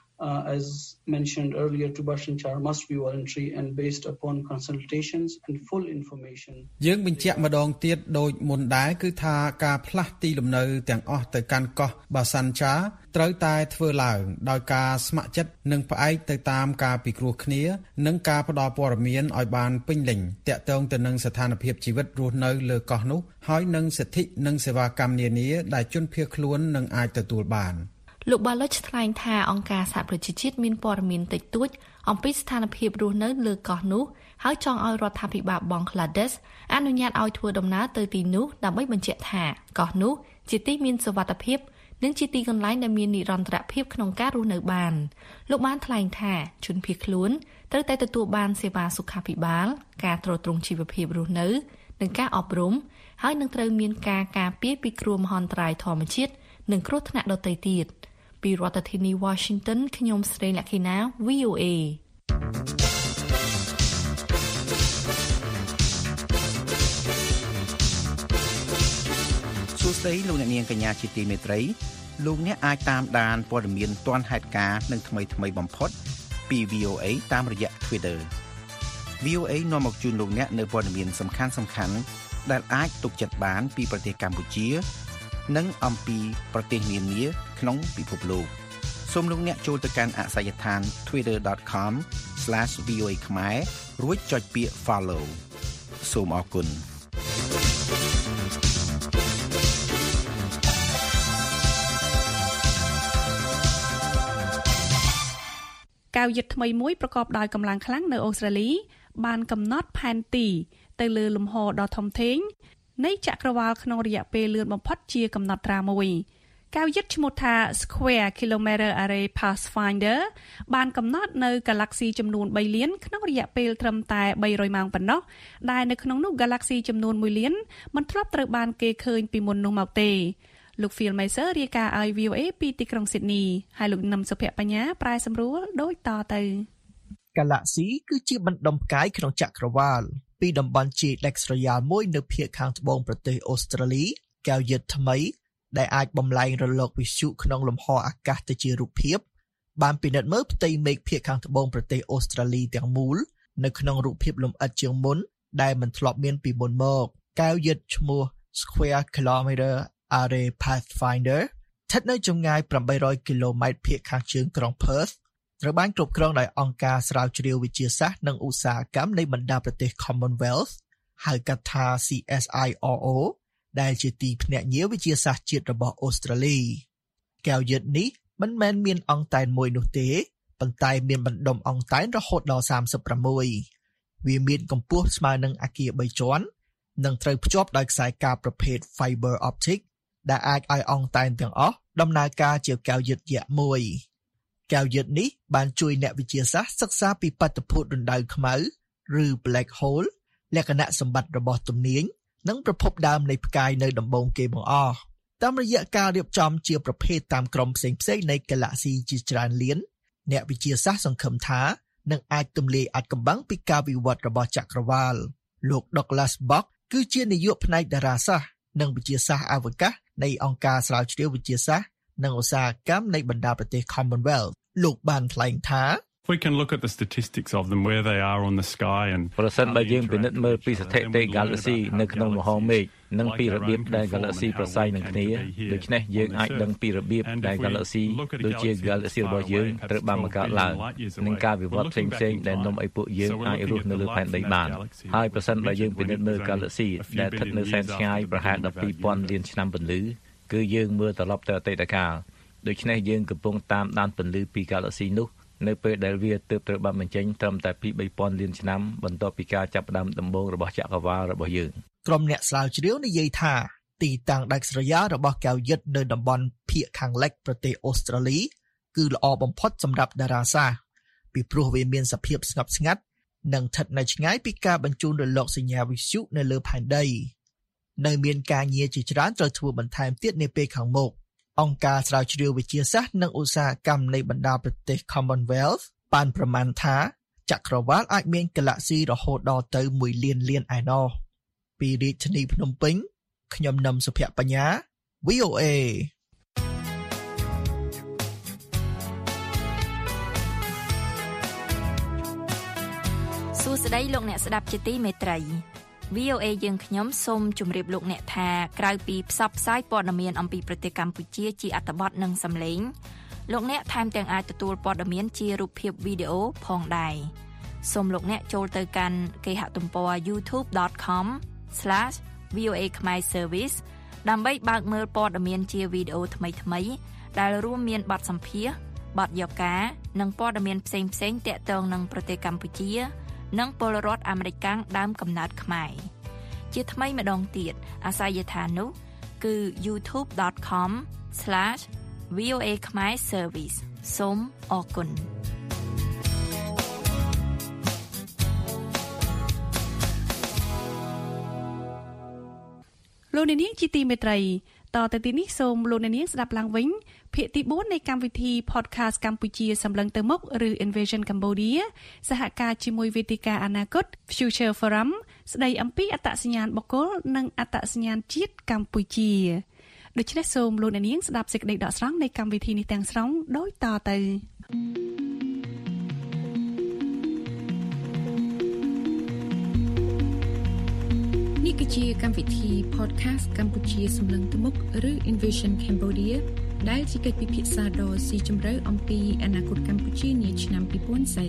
as mentioned earlier to Bhasan Char must be voluntary and based upon consultations and full information យើងបញ្ជាក់ម្ដងទៀតដូចមុនដែរគឺថាការផ្លាស់ទីលំនៅទាំងអស់ទៅកាន់កោះ Bhasan Char ត្រូវតែធ្វើឡើងដោយការស្ម័គ្រចិត្តនិងផ្អែកទៅតាមការពិគ្រោះគ្នានិងការផ្ដល់ព័ត៌មានឲ្យបានពេញលេញទាក់ទងទៅនឹងស្ថានភាពជីវិតរស់នៅលើកោះនោះហើយនឹងសិទ្ធិនិងសេវាកម្មនានាដែលជនភៀសខ្លួននឹងអាចទទួលបានលោកបាឡុចថ្លែងថាអង្គការសហប្រជាជាតិមានព័ត៌មានតិចតួចអំពីស្ថានភាពរស់នៅលើកោះនោះហើយចង់ឲ្យរដ្ឋាភិបាលបង់ក្លាដេសអនុញ្ញាតឲ្យធ្វើដំណើរទៅទីនោះដើម្បីបញ្ជាក់ថាកោះនោះជាទីមានសុវត្ថិភាពនិងជាទីកន្លែងដែលមាននិរន្តរភាពក្នុងការរស់នៅបានលោកបានថ្លែងថាជនភៀសខ្លួនត្រូវតែទទួលបានសេវាសុខាភិបាលការទ្រទ្រង់ជីវភាពរស់នៅនិងការអប់រំហើយនឹងត្រូវមានការការពារពីគ្រោះមហន្តរាយធម្មជាតិនិងគ្រោះថ្នាក់ដទៃទៀតពីរដ្ឋធានី Washington ខ្ញុំស្រីលក្ខិណា VOA សួស្តីលោកអ្នកនាងកញ្ញាជាទីមេត្រីលោកអ្នកអាចតាមដានព័ត៌មានទាន់ហេតុការណ៍និងថ្មីបំផុតពី VOA តាមរយៈ Twitter VOA នាំមកជូនលោកអ្នកនៅព័ត៌មានសំខាន់ដែលអាចទុកចិត្តបានពីប្រទេសកម្ពុជានិងអំពីប្រទេសនានាក្នុងពិភពលោកសូមលោកអ្នកចូលទៅកាន់អាសយដ្ឋាន twitter.com/voa ខ្មែររួចចុចពាក្យ follow សូមអរគុណកៅយឹតថ្មីមួយប្រកបដោយកម្លាំងខ្លាំងនៅអូស្ត្រាលីបានកំណត់ផែនទីទៅលើលំហដ៏ធំធេងនៃចក្រវាឡក្នុងរយៈពេលលឿនបំផុតជាកំណត់ត្រាមួយកៅយឹតឈ្មោះថា Square Kilometre Array Pathfinder បានកំណត់នៅ Galaxy ចំនួន3លានក្នុងរយៈពេលត្រឹមតែ300ម៉ោងប៉ុណ្ណោះដែលនៅក្នុងនោះ Galaxy ចំនួន1លានមិនធ្លាប់ត្រូវបានគេឃើញពីមុននោះមកទេលោក Phil Maser រាយការណ៍ឲ្យ VOA ពីទីក្រុង Sydney ហើយលោកនឹមសុភ័ក្របញ្ញាប្រែសម្រួលដូចតទៅ Galaxy គឺជាបណ្ដុំផ្កាយក្នុងចក្រវាឡពីតំបន់ជា Dex Royal មួយនៅភាគខាងត្បូងប្រទេសអូស្ត្រាលីកៅយឹតថ្មីដែលអាចបំលែងរលកវិទ្យុក្នុងលំហអាកាសទៅជារូបភាពបានពិនិត្យមើលផ្ទៃមេឃភាគខាងត្បូងប្រទេសអូស្ត្រាលីទាំងមូលនៅក្នុងរូបភាពលម្អិតជាងមុនដែលមិនធ្លាប់មានពីមុនមកកៅយឹតឈ្មោះ Square Kilometre Array Pathfinder ស្ថិតនៅចម្ងាយ800គីឡូម៉ែត្រភាគខាងជើងក្រុង Perth ត្រូវបានគ្រប់គ្រងដោយអង្គការស្រាវជ្រាវវិទ្យាសាស្ត្រនិងឧស្សាហកម្មនៃបណ្ដាប្រទេស Commonwealth ហៅកាត់ថា CSIRO ដែលជាទីភ្នាក់ងារវិទ្យាសាស្ត្រជាតិរបស់អូស្ត្រាលីកៅយឹតនេះមិនមែនមានអង្តែនមួយនោះទេប៉ុន្តែមានបណ្ដុំអង្តែនរហូតដល់36វាមានកម្ពស់ស្មើនឹងអគារ3ជាន់និងត្រូវភ្ជាប់ដោយខ្សែកាបប្រភេទ fiber optic ដែលអាចឲ្យអង្តែនទាំងអស់ដំណើរការជាកៅយឹតយក្សមួយកៅយឹតនេះបានជួយអ្នកវិទ្យាសាស្ត្រសិក្សាពីបាតុភូតរណ្ដៅខ្មៅឬ black hole លក្ខណៈសម្បត្តិរបស់ទំនាញនិងប្រភពដើមនៃផ្កាយនៅដំបូងគេបង្អស់តាមរយៈការរៀបចំជាប្រភេទតាមក្រុមផ្សេងៗនៃ Galaxy ជាច្រើនលានអ្នកវិទ្យាសាស្ត្រសង្ឃឹមថានឹងអាចទម្លាយអាថ៌កំបាំងពីការវិវត្តរបស់ចក្រវាឡលោក Douglas Bock គឺជានាយកផ្នែកតារាសាស្ត្រនិងវិទ្យាសាស្ត្រអវកាសនៃអង្គការស្រាវជ្រាវវិទ្យាសាស្ត្រនិងឧស្សាហកម្មនៃបណ្ដាប្រទេស Commonwealth លោកបានថ្លែងថា we can look at the statistics of them, where they are on the sky and ប្រសិនបើយើងពិនិត្យមើលពីស្ថិតិ Galaxy នៅក្នុងមហោមេឃនិងពីរបៀបដែល Galaxy ប្រស័យនឹងគ្នាដូច្នេះយើងអាចដឹងពីរបៀបដែល Galaxy ដូចជា Galaxy របស់យើងត្រូវបានបង្កើតឡើងនិងការវិវត្តផ្សេងៗដែលនាំឲ្យពួកយើងអាចរស់នៅលើផែនដីបានហើយប្រសិនបើយើងពិនិត្យមើល Galaxy ដែលស្ថិតនៅសែនឆ្ងាយប្រហែល 12,000 លានឆ្នាំពន្លឺគឺយើងមើលត្រឡប់ទៅអតីតកាលដូច្នេះយើងកំពុងតាមដានពន្លឺពី Galaxy នោះនៅពេលដែលវាទើបត្រូវបានបញ្ចេញត្រឹមតែពី 3,000 លានឆ្នាំបន្ទាប់ពីការចាប់ផ្ដើមដំបូងរបស់ចក្រវាឡរបស់យើងក្រុមអ្នកស្រាវជ្រាវនិយាយថាទីតាំងដាច់ស្រយាលរបស់កែវយឹតនៅតំបន់ភាគខាងលិចប្រទេសអូស្ត្រាលីគឺល្អបំផុតសម្រាប់តារាសាស្ត្រពីព្រោះវាមានសភាពស្ងប់ស្ងាត់និងស្ថិតនៅឆ្ងាយពីការបញ្ជូនរលកសញ្ញាវិទ្យុនៅលើផែនដីនៅមានការងារជាច្រើនត្រូវធ្វើបន្ថែមទៀតនាពេលខាងមុខអង្គការស្រាវជ្រាវវិទ្យាសាស្ត្រនិងឧស្សាហកម្មនៃបណ្ដាប្រទេស Commonwealth បានប្រមាណថាចក្រវាឡអាចមាន Galaxy រហូតដល់ទៅ 1 លានលានឯណោះពីរាជធានីភ្នំពេញខ្ញុំនឹមសុភ័ក្របញ្ញា VOA សួស្តីលោកអ្នកស្ដាប់ជាទីមេត្រី VOA យើងខ្ញុំសូមជម្រាបលោកអ្នកថាក្រៅពីផ្សព្វផ្សាយព័ត៌មានអំពីប្រទេសកម្ពុជាជាអត្ថបទនិងសំឡេងលោកអ្នកថែមទាំងអាចទទួលព័ត៌មានជារូបភាពវីដេអូផងដែរសូមលោកអ្នកចូលទៅកាន់គេហទំព័រ youtube.com/VOA Khmer Service ដើម្បីបើកមើលព័ត៌មានជាវីដេអូថ្មីៗដែលរួមមានបទសម្ភាសន៍បទយកានិងព័ត៌មានផ្សេងៗទាក់ទងនឹងប្រទេសកម្ពុជានិងពលរដ្ឋអាមេរិកដើមកំណើតខ្មែរជាថ្មីម្ដងទៀតអាសយដ្ឋាននោះគឺ youtube.com/VOA Khmer Service សូមអរគុណលោកអ្នកនាងជាទីមេត្រីតទៅទីនេះសូមលោកអ្នកនាងស្ដាប់ឡើងវិញភាគទី4នៃកម្មវិធី Podcast កម្ពុជាសម្លឹងទៅមុខឬ Invasion Cambodia សហការជាមួយវេទិកាអនាគត Future Forum ស្ដីអំពីអត្តសញ្ញាណបុគ្គលនិងអត្តសញ្ញាណជាតិកម្ពុជាដូច្នេះសូមលោកអ្នកនាងស្ដាប់សេចក្តីដកស្រង់នៃកម្មវិធីនេះទាំងស្រុងដូចតទៅនេះគឺជាកម្មវិធី Podcast កម្ពុជាសម្លឹងទៅមុខឬ Invasion Cambodia ដែលជាកិច្ចពិភាក្សាដ៏ស៊ីជម្រៅអំពីអនាគតកម្ពុជានាឆ្នាំ2040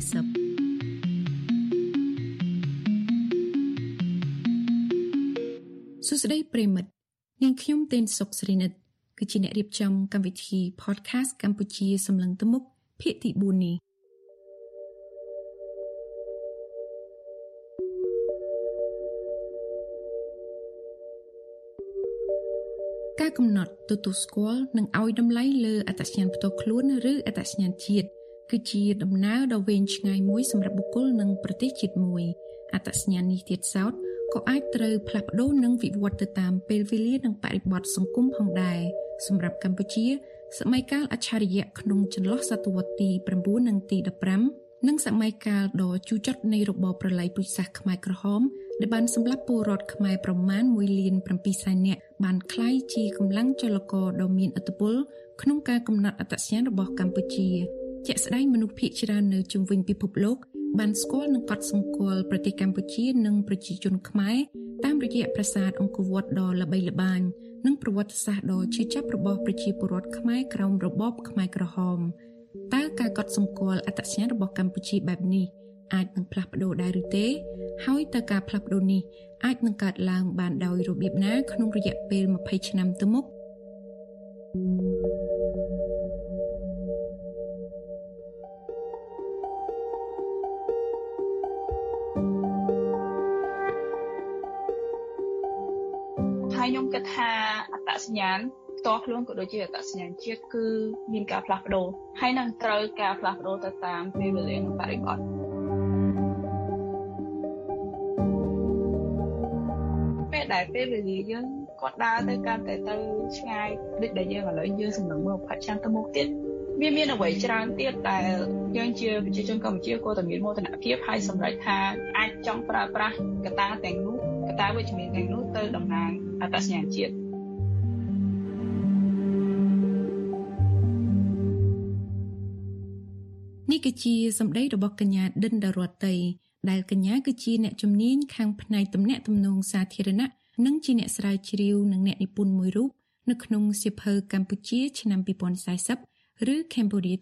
សួស្តីប្រិមិត្តនាងខ្ញុំតេនសុកស្រីនិតគឺជាអ្នករៀបចំកម្មវិធី Podcast កម្ពុជាសម្លឹងទៅមុខភាគទី4នេះការកំណត់ទទួលស្គាល់និងឲ្យតម្លៃលើអត្តសញ្ញាណផ្ទាល់ខ្លួនឬអត្តសញ្ញាណជាតិគឺជាដំណើរដ៏វែងឆ្ងាយមួយសម្រាប់បុគ្គលនិងប្រទេសជាតិមួយអត្តសញ្ញាណនេះទៀតសោតក៏អាចត្រូវផ្លាស់ប្ដូរនិងវិវត្តទៅតាមពេលវេលានិងបរិបទសង្គមផងដែរសម្រាប់កម្ពុជាសម័យកាលអច្ឆរិយៈក្នុងចន្លោះសតវត្សទី9និងទី15និងសម័យកាលដ៏ជូរចត់នៃរបបប្រល័យពូជសាសន៍ខ្មែរក្រហមដែលបានសម្លាប់ពលរដ្ឋខ្មែរប្រមាណ1.7 លាននាក់បានក្លាយជាកម្លាំងចលករដ៏មានឥទ្ធិពលក្នុងការកំណត់អត្តសញ្ញាណរបស់កម្ពុជាជាក់ស្ដែងមនុស្សភាគច្រើននៅជុំវិញពិភពលោកបានស្គាល់និងកត់សម្គាល់ប្រទេសកម្ពុជានិងប្រជាជនខ្មែរតាមរយៈប្រាសាទអង្គរវត្តដ៏ល្បីល្បាញនិងប្រវត្តិសាស្ត្រដ៏ឈឺចាប់របស់ប្រជាពលរដ្ឋខ្មែរក្រោមរបបខ្មែរក្រហមតើការកត់សម្គាល់អត្តសញ្ញាណរបស់កម្ពុជាបែបនេះអាចនឹងផ្លាស់ប្ដូរដែរឬទេហើយតើការផ្លាស់ប្ដូរនេះអាចនឹងកើតឡើងបានដោយរបៀបណាក្នុងរយៈពេល20ឆ្នាំទៅមុខហើយខ្ញុំគិតថាអត្តសញ្ញាណផ្ទាល់ខ្លួនក៏ដូចជាអត្តសញ្ញាណជាតិគឺមានការផ្លាស់ប្ដូរហើយនឹងត្រូវការផ្លាស់ប្ដូរទៅតាមពេលវេលានិងបរិបទពេលដែលពេលវេលាយើងគាត់ដើរទៅកាន់តែទៅឆ្ងាយដូចដែលយើងឥឡូវយើងសម្លឹងមើល20ឆ្នាំទៅមុខទៀតវាមានអ្វីច្រើនទៀតដែលយើងជាប្រជាជនកម្ពុជាគួរតែមានមោទនភាពហើយសម្រេចថាអាចចង់ប្រើប្រាស់កត្តាទាំងនោះកត្តាវិជ្ជមានទាំងនោះទៅតំណាងអត្តសញ្ញាណជាតិនេះគឺជាសម្ដីរបស់កញ្ញាដិនដារ៉ាតីដែលកញ្ញាគឺជាអ្នកជំនាញខាងផ្នែកទំនាក់ទំនងសាធារណៈនិងជាអ្នកស្រាវជ្រាវនិងអ្នកនិពន្ធមួយរូបនៅក្នុងសៀវភៅកម្ពុជាឆ្នាំ2040ឬ Cambodia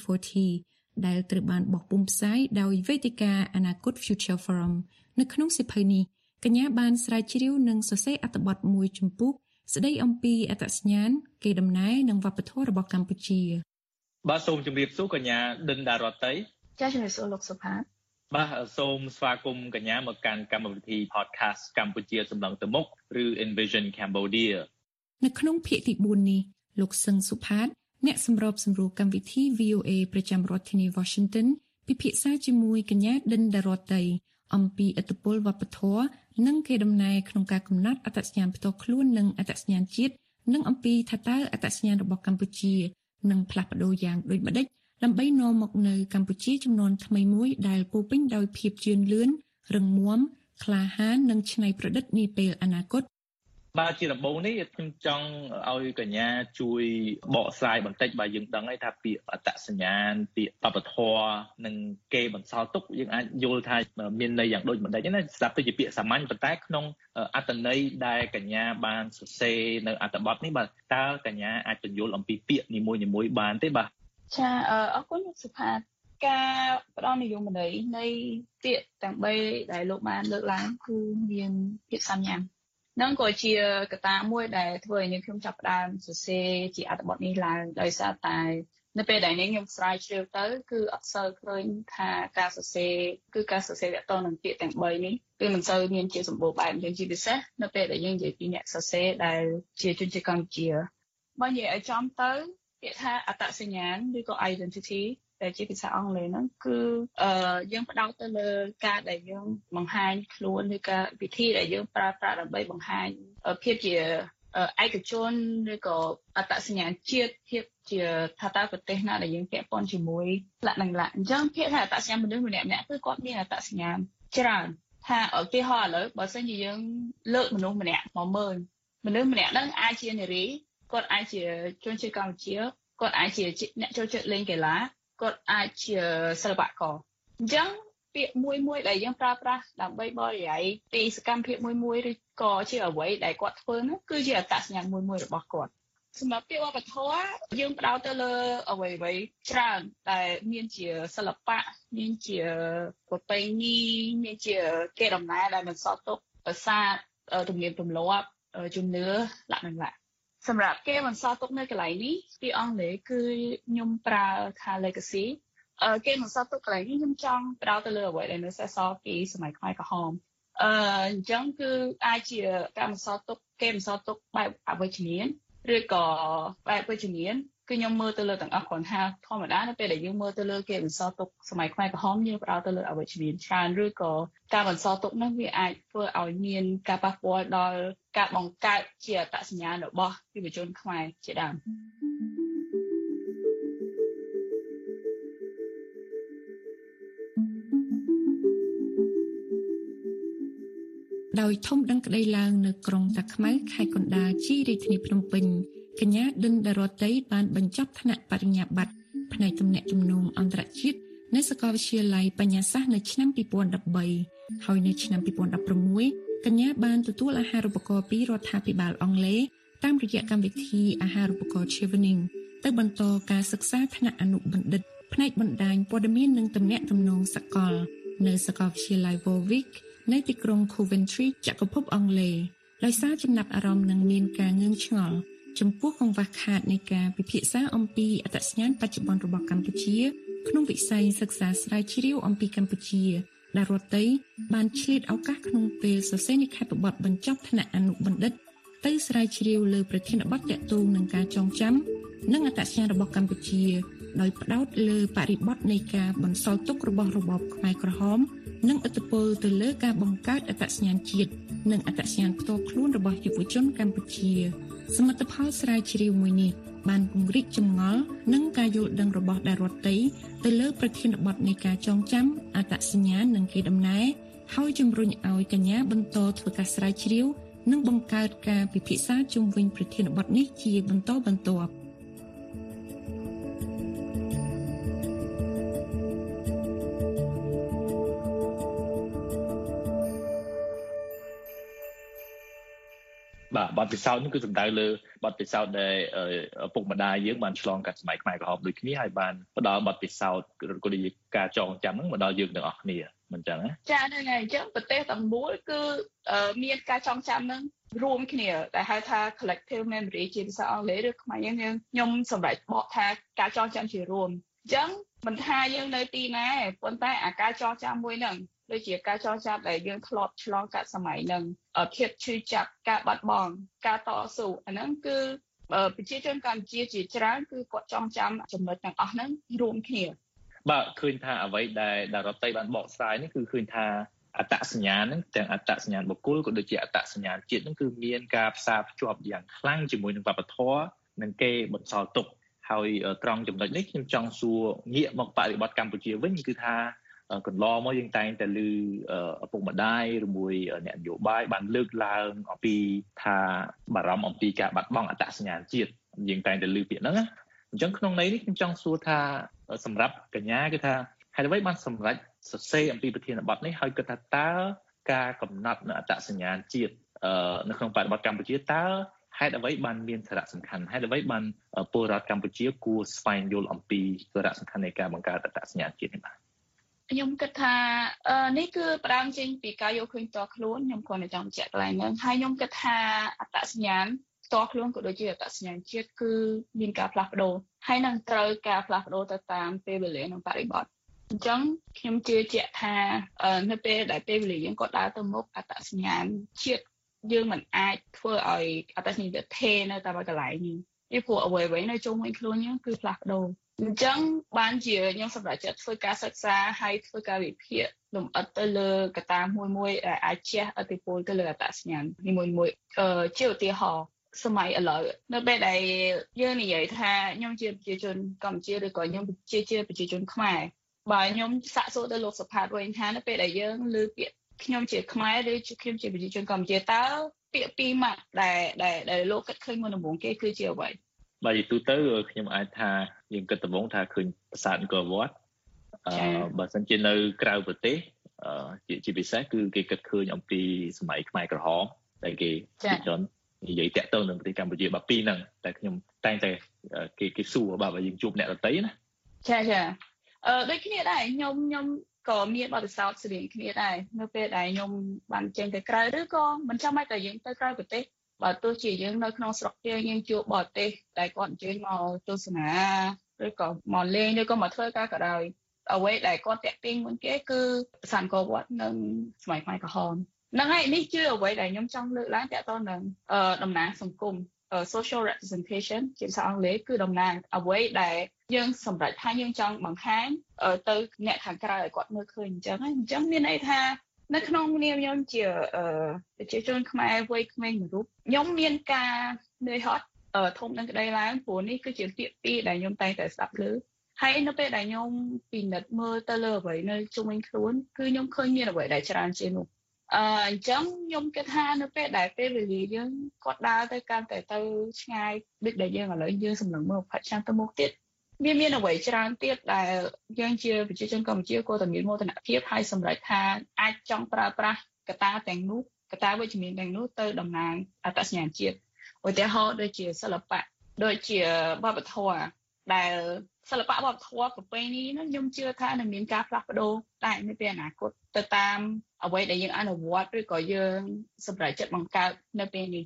2040 ដែលត្រូវបានបោះពុម្ពផ្សាយដោយវេទិកាអនាគត Future Forum នៅក្នុងសៀវភៅនេះកញ្ញាបានស្រាវជ្រាវនិងសរសេរអត្ថបទមួយជំពូកស្ដីអំពីអត្តសញ្ញាណកេរដំណែលនិងវប្បធម៌របស់កម្ពុជាបាទសូមជម្រាបសួរកញ្ញាដិនដារ៉ាតីចា៎ជម្រាបសួរលោកសុផាតបាទសូមស្វាគមន៍កញ្ញាមកកាន់កម្មវិធី podcast កម្ពុជាសម្លឹងទៅមុខឬ Envision Cambodia នៅក្នុងភាគទី4នេះលោកសឹងសុផាតអ្នកសម្របសម្រួលកម្មវិធី VOA ប្រចាំរដ្ឋធានី Washington ពិភាក្សាជាមួយកញ្ញាដិនដារ៉ាតីអំពីឥទ្ធិពលវប្បធម៌និងកេរដំណែលក្នុងការកំណត់អត្តសញ្ញាណផ្ទាល់ខ្លួននិងអត្តសញ្ញាណជាតិនិងអំពីថាតើអត្តសញ្ញាណរបស់កម្ពុជានឹងផ្លាស់ប្ដូរយ៉ាងដូចម្តេចដើម្បីនាំមកនៅកម្ពុជាជំនាន់ថ្មីមួយដែលពោរពេញដោយភាពជឿនលឿនរឹងមាំក្លាហាននិងច្នៃប្រឌិតនាពេលអនាគតបាទជាដំបូងនេះខ្ញុំចង់ឲ្យកញ្ញាជួយបកស្រាយបន្តិចបើយើងដឹងហើយថាពាក្យអត្តសញ្ញាណពាក្យវប្បធម៌និងគេបន្សល់ទុកយើងអាចយល់ថាមានន័យយ៉ាងដូចម្តេចណាស្ដាប់ទៅជាពាក្យសាមញ្ញប៉ុន្តែក្នុងអត្ថន័យដែលកញ្ញាបានសរសេរនៅអត្ថបទនេះបាទតើកញ្ញាអាចបញ្យល់អំពីពាក្យនីមួយៗបានទេបាទចាអរគុណលោកសុផាតការផ្ដល់និយមន័យនៃពាក្យទាំង3ដែលលោកបានលើកឡើងគឺមានភាពសាមញ្ញនឹងក៏ជាកត្តាមួយដែលធ្វើឲ្យខ្ញុំចាប់ផ្ដើមសរសេរជាអត្ថបទនេះឡើងដោយសារតែនៅពេលដែលខ្ញុំស្រាវជ្រាវទៅគឺអត់សូវឃើញថាការសរសេរទាក់ទងនឹងពាក្យទាំង3នេះគឺមិនសូវមានជាសម្បូរបែបជាពិសេសនៅពេលដែលយើងនិយាយពីអ្នកសរសេរដែលជាជនជាតិកម្ពុជាបើនិយាយឲ្យចំទៅពាក្យថាអត្តសញ្ញាណឬក៏ identity ដែលជាភាសាអង់គ្លេសហ្នឹងគឺយើងផ្ដោតទៅលើការដែលយើងបង្ហាញខ្លួនឬក៏វិធីដែលយើងប្រើប្រាស់ដើម្បីបង្ហាញភាពជាឯកជនឬក៏អត្តសញ្ញាណជាតិភាពជាថាតើប្រទេសណាដែលយើងពាក់ព័ន្ធជាមួយលក្ខណៈអញ្ចឹងភាពថាអត្តសញ្ញាណមនុស្សម្នាក់ៗគឺគាត់មានអត្តសញ្ញាណច្រើនថាឧទាហរណ៍ឥឡូវបើសិនជាយើងលើកមនុស្សម្នាក់មកមើលមនុស្សម្នាក់ហ្នឹងអាចជានារីគាត់អាចជាជនជាតិកម្ពុជាគាត់អាចជាអ្នកចូលចិត្តលេងកីឡាគាត់អាចជាសិល្បករអញ្ចឹងពាក្យមួយដែលយើងប្រើប្រាស់ដើម្បីបរិយាយពីសកម្មភាពមួយឬក៏ជាអ្វីដែលគាត់ធ្វើនោះគឺជាអត្តសញ្ញាណមួយរបស់គាត់សម្រាប់ពាក្យវប្បធម៌យើងផ្ដោតទៅលើអ្វីច្រើនដែលមានជាសិល្បៈមានជាប្រពៃណីមានជាកេរដំណែលដែលបន្សល់ទុកប្រាសាទទំនៀមទម្លាប់ជំនឿលក្ខណៈសម្រាប់គេបន្សល់ទុកនៅកន្លែងនេះពីអង់គ្លេសគឺខ្ញុំប្រើថា legacy គេបន្សល់ទុកកន្លែងនេះខ្ញុំចង់ផ្ដោតទៅលើអ្វីដែលនៅសេសសល់ពីសម័យខ្មែរក្រហមអញ្ចឹងគឺអាចជាការបន្សល់ទុកគេបន្សល់ទុកបែបអវិជ្ជមានឬក៏បែបវិជ្ជមានគឺខ្ញុំមើលទៅលើទាំងអស់គ្រាន់ថាធម្មតានៅពេលដែលយើងមើលទៅលើគេបន្សល់ទុកសម័យខ្មែរក្រហមយើងផ្ដោតទៅលើអវិជ្ជមានច្រើនឬក៏ការបន្សល់ទុកនោះវាអាចធ្វើឲ្យមានការប៉ះពាល់ដល់ការបង្កើតជាអត្តសញ្ញាណរបស់យុវជនខ្មែរជាដើមដោយធំដឹងក្តីឡើងនៅក្រុងតាខ្មៅខេត្តកណ្ដាលជារាជធានីភ្នំពេញកញ្ញាដិនដារ៉ាតីបានបញ្ចប់ថ្នាក់បរិញ្ញាបត្រផ្នែកទំនាក់ទំនងអន្តរជាតិនៅសាកលវិទ្យាល័យបញ្ញាសាស្ត្រនៅឆ្នាំ2013ហើយនៅឆ្នាំ2016កញ្ញាបានទទួលអាហារូបករណ៍ពីរដ្ឋាភិបាលអង់គ្លេសតាមរយៈកម្មវិធីអាហារូបករណ៍ Chevening ទៅបន្តការសិក្សាថ្នាក់អនុបណ្ឌិតផ្នែកបណ្ដាញព័ត៌មាននិងទំនាក់ទំនងសកលនៅសាកលវិទ្យាល័យ Warwick នៅទីក្រុង Coventry ចក្រភពអង់គ្លេសដោយសារចំណាប់អារម្មណ៍និងមានការងឿងឆ្ងល់ចំពោះកង្វះខាតនៃការពិភាក្សាអំពីអត្តសញ្ញាណបច្ចុប្បន្នរបស់កម្ពុជាក្នុងវិស័យសិក្សាស្រាវជ្រាវអំពីកម្ពុជាដែលរដ្ឋីបានឆ្លៀតឱកាសក្នុងពេលសរសេរនិក្ខេបបទបញ្ចប់ថ្នាក់អនុបណ្ឌិតទៅស្រាវជ្រាវលើប្រធានបទទាក់ទងនឹងការចងចាំនិងអត្តសញ្ញាណរបស់កម្ពុជាដោយផ្ដោតលើបរិបទនៃការបន្សល់ទុករបស់របបខ្មែរក្រហមនិងឥទ្ធិពលទៅលើការបង្កើតអត្តសញ្ញាណជាតិនិងអត្តសញ្ញាណផ្ទាល់ខ្លួនរបស់យុវជនកម្ពុជាសមិទ្ធផលស្រាវជ្រាវមួយនេះបានពង្រីកចម្ងល់និងការយល់ដឹងរបស់ដារដ្ឋីទៅលើប្រធានបទនៃការចងចាំអត្តសញ្ញាណនិងកេរដំណែលហើយជំរុញឲ្យកញ្ញាបន្តធ្វើការស្រាវជ្រាវនិងបង្កើតការពិភាក្សាជុំវិញប្រធានបទនេះជាបន្តបន្ទាប់បាទបទពិសោធន៍នេះគឺសំដៅលើបទពិសោធន៍ដែលពុកម្ដាយយើងបានឆ្លងកាត់សម័យខ្មែរក្រហមដូចគ្នាហើយបានផ្ដល់បទពិសោធន៍ក៏ដូចជាការចងចាំហ្នឹងមកដល់យើងទាំងអស់គ្នាមិនចឹងណាចាហ្នឹងហើយអញ្ចឹងប្រទេសទាំងមូលគឺមានការចងចាំហ្នឹងរួមគ្នាដែលហៅថា collective memory ជាភាសាអង់គ្លេសឬខ្មែរយើងខ្ញុំសម្រាប់បកថាការចងចាំជារួមអញ្ចឹងមិនថាយើងនៅទីណាប៉ុន្តែអាការចងចាំមួយហ្នឹងដូចជាការចងចាំដែលយើងធ្លាប់ឆ្លងកាត់សម័យហ្នឹងភាពឈឺចាប់ការបាត់បង់ការតស៊ូអាហ្នឹងគឺប្រជាជនកម្ពុជាជាច្រើនគឺគាត់ចងចាំចំណុចទាំងអស់ហ្នឹងរួមគ្នាបាទឃើញថាអ្វីដែលរដ្ឋតីបានបកស្រាយនេះគឺឃើញថាអត្តសញ្ញាណហ្នឹងទាំងអត្តសញ្ញាណបុគ្គលក៏ដូចជាអត្តសញ្ញាណជាតិហ្នឹងគឺមានការផ្សារភ្ជាប់យ៉ាងខ្លាំងជាមួយនឹងវប្បធម៌និងគេបន្សល់ទុកហើយត្រង់ចំណុចនេះខ្ញុំចង់សួរងាកមកបរិបទកម្ពុជាវិញគឺថាកន្លងមកយើងតែងតែឮឪពុកម្ដាយឬមួយអ្នកនយោបាយបានលើកឡើងអំពីថាបារម្ភអំពីការបាត់បង់អត្តសញ្ញាណជាតិយើងតែងតែឮពាក្យហ្នឹងណាអញ្ចឹងក្នុងន័យនេះខ្ញុំចង់សួរថាសម្រាប់កញ្ញាគឺថាហេតុអ្វីបានសម្រេចសរសេរអំពីប្រធានបទនេះហើយគិតថាតើការកំណត់នៅអត្តសញ្ញាណជាតិនៅក្នុងបរិបទកម្ពុជាតើហេតុអ្វីបានមានសារៈសំខាន់ហេតុអ្វីបានពលរដ្ឋកម្ពុជាគួរស្វែងយល់អំពីសារៈសំខាន់នៃការបង្កើតអត្តសញ្ញាណជាតិនេះបាទខ្ញុំគិតថានេះគឺផ្ដើមចេញពីការយកឃើញផ្ទាល់ខ្លួនខ្ញុំគ្រាន់តែចង់បញ្ជាក់កន្លែងហ្នឹងហើយខ្ញុំគិតថាអត្តសញ្ញាណផ្ទាល់ខ្លួនក៏ដូចជាអត្តសញ្ញាណជាតិគឺមានការផ្លាស់ប្ដូរហើយនឹងត្រូវការផ្លាស់ប្ដូរទៅតាមពេលវេលានិងបរិបទអញ្ចឹងខ្ញុំជឿជាក់ថានៅពេលដែលពេលវេលាយើងក៏ដើរទៅមុខអត្តសញ្ញាណជាតិយើងមិនអាចធ្វើឲ្យអត្តសញ្ញាណជាតិថេរនៅតែមួយកន្លែងនេះពីព្រោះអ្វីៗនៅជុំវិញខ្លួនយើងគឺផ្លាស់ប្ដូរអញ្ចឹងបានជាខ្ញុំសម្រាប់ចិត្តធ្វើការសិក្សាហើយធ្វើការវិភាគលម្អិតទៅលើកត្តាមួយដែលអាចជះឥទ្ធិពលទៅលើអត្តសញ្ញាណនីមួយជាឧទាហរណ៍សម័យឥឡូវនៅពេលដែលយើងនិយាយថាខ្ញុំជាប្រជាជនកម្ពុជាឬក៏ខ្ញុំជាប្រជាជនខ្មែរបើខ្ញុំសាកសួរទៅលោកសុផាតវិញថានៅពេលដែលយើងឮពាក្យខ្ញុំជាខ្មែរឬខ្ញុំជាប្រជាជនកម្ពុជាតើពាក្យពីរម៉ាត់ដែលលោកគិតឃើញមុនដំបូងគេគឺជាអ្វីបាទយទូទៅខ្ញុំអាចថាយើងគិតដំបូងថាឃើញប្រាសាទអង្គរវត្តបើសិនជានៅក្រៅប្រទេសជាពិសេសគឺគេគិតឃើញអំពីសម័យខ្មែរក្រហមដែលគេជននិយាយតាក់ទងនឹងប្រទេសកម្ពុជាបាទពីរហ្នឹងតែខ្ញុំតែងតែគេសួរបាទបើយើងជួបអ្នកដទៃណាចាដូចគ្នាដែរខ្ញុំក៏មានបទពិសោធន៍ស្រៀងគ្នាដែរនៅពេលដែលខ្ញុំបានចេញទៅក្រៅឬក៏មិនចាំបាច់តែយើងទៅក្រៅប្រទេសបើទោះជាយើងនៅក្នុងស្រុកយើងជួបបរទេសដែលគាត់អញ្ជើញមកទស្សនាឬក៏មកលេងឬក៏មកធ្វើការក៏ដោយអ្វីដែលគាត់តាក់ទាញមុនគេគឺប្រាសាទអង្គរវត្តនិងសម័យខ្មែរក្រហមហ្នឹងហើយនេះជាអ្វីដែលខ្ញុំចង់លើកឡើងតាក់ទងនឹងតំណាងសង្គមsocial representation ជាភាសាអង់គ្លេសគឺតំណាងអ្វីដែលយើងសម្រេចថាយើងចង់បង្ហាញទៅអ្នកខាងក្រៅឲ្យគាត់មើលឃើញអញ្ចឹងមានន័យថានៅក្នុងនាមខ្ញុំជាប្រជាជនខ្មែរវ័យក្មេងមួយរូបខ្ញុំមានការនឿយហត់ធំនឹងក្តីឡើងព្រោះនេះគឺជាពាក្យពីរដែលខ្ញុំតែងតែស្ដាប់ឮហើយនៅពេលដែលខ្ញុំពិនិត្យមើលទៅលើអ្វីនៅជុំវិញខ្លួនគឺខ្ញុំឃើញមានអ្វីដែលច្រើនជាងនោះអញ្ចឹងខ្ញុំគិតថានៅពេលដែលពេលវេលាយើងគាត់ដើរទៅកាន់តែទៅឆ្ងាយដូចដែលយើងឥឡូវយើងសម្លឹងមើល20ឆ្នាំទៅមុខទៀតមានអ្វីច្រើនទៀតដែលយើងជាប្រជាជនកម្ពុជាគួរតែមានមោទនភាពហើយសម្រេចថាអាចចង់ប្រើប្រាស់កត្តាទាំងនោះកត្តាវិជ្ជមានទាំងនោះទៅតំណាងអត្តសញ្ញាណជាតិឧទាហរណ៍ដូចជាសិល្បៈដូចជាវប្បធម៌ដែលសិល្បៈវប្បធម៌ប្រពៃណីនោះខ្ញុំជឿថានឹងមានការផ្លាស់ប្ដូរតែនៅពេលអនាគតទៅតាមអ្វីដែលយើងអនុវត្តឬក៏យើងសម្រេចចិត្តបង្កើតនៅពេលនេះ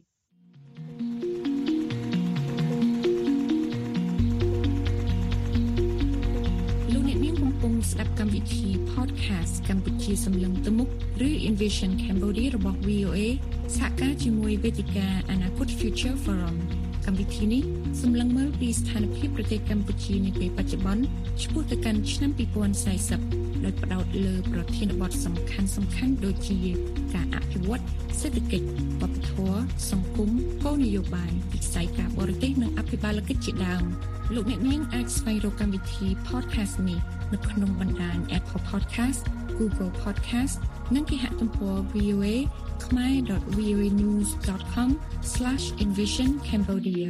ស្ដាប់កម្មវិធី podcast កម្ពុជាសម្លឹងទៅមុខឬ Envision Cambodia របស់ VOA សហការជាមួយវេទិកាអនាគត Future Forum កម្មវិធីនេះសម្លឹងមើលពីស្ថានភាពប្រទេសកម្ពុជានាពេលបច្ចុប្បន្នឆ្ពោះទៅកាន់ឆ្នាំ2040ដោយផ្ដោតលើប្រធានបទសំខាន់ៗដូចជាការអភិវឌ្ឍសេដ្ឋកិច្ចវប្បធម៌សង្គមគោលនយោបាយវិស័យការបរទេសនិងអភិបាលកិច្ចជាដើមលោកអ្នកនាងអាចស្វែងរកកម្មវិធី podcast នេះនៅក្នុងបណ្ដាញ Apple Podcast, Google Podcast និងគេហទំព័រ voa.voanews.com/envisioncambodia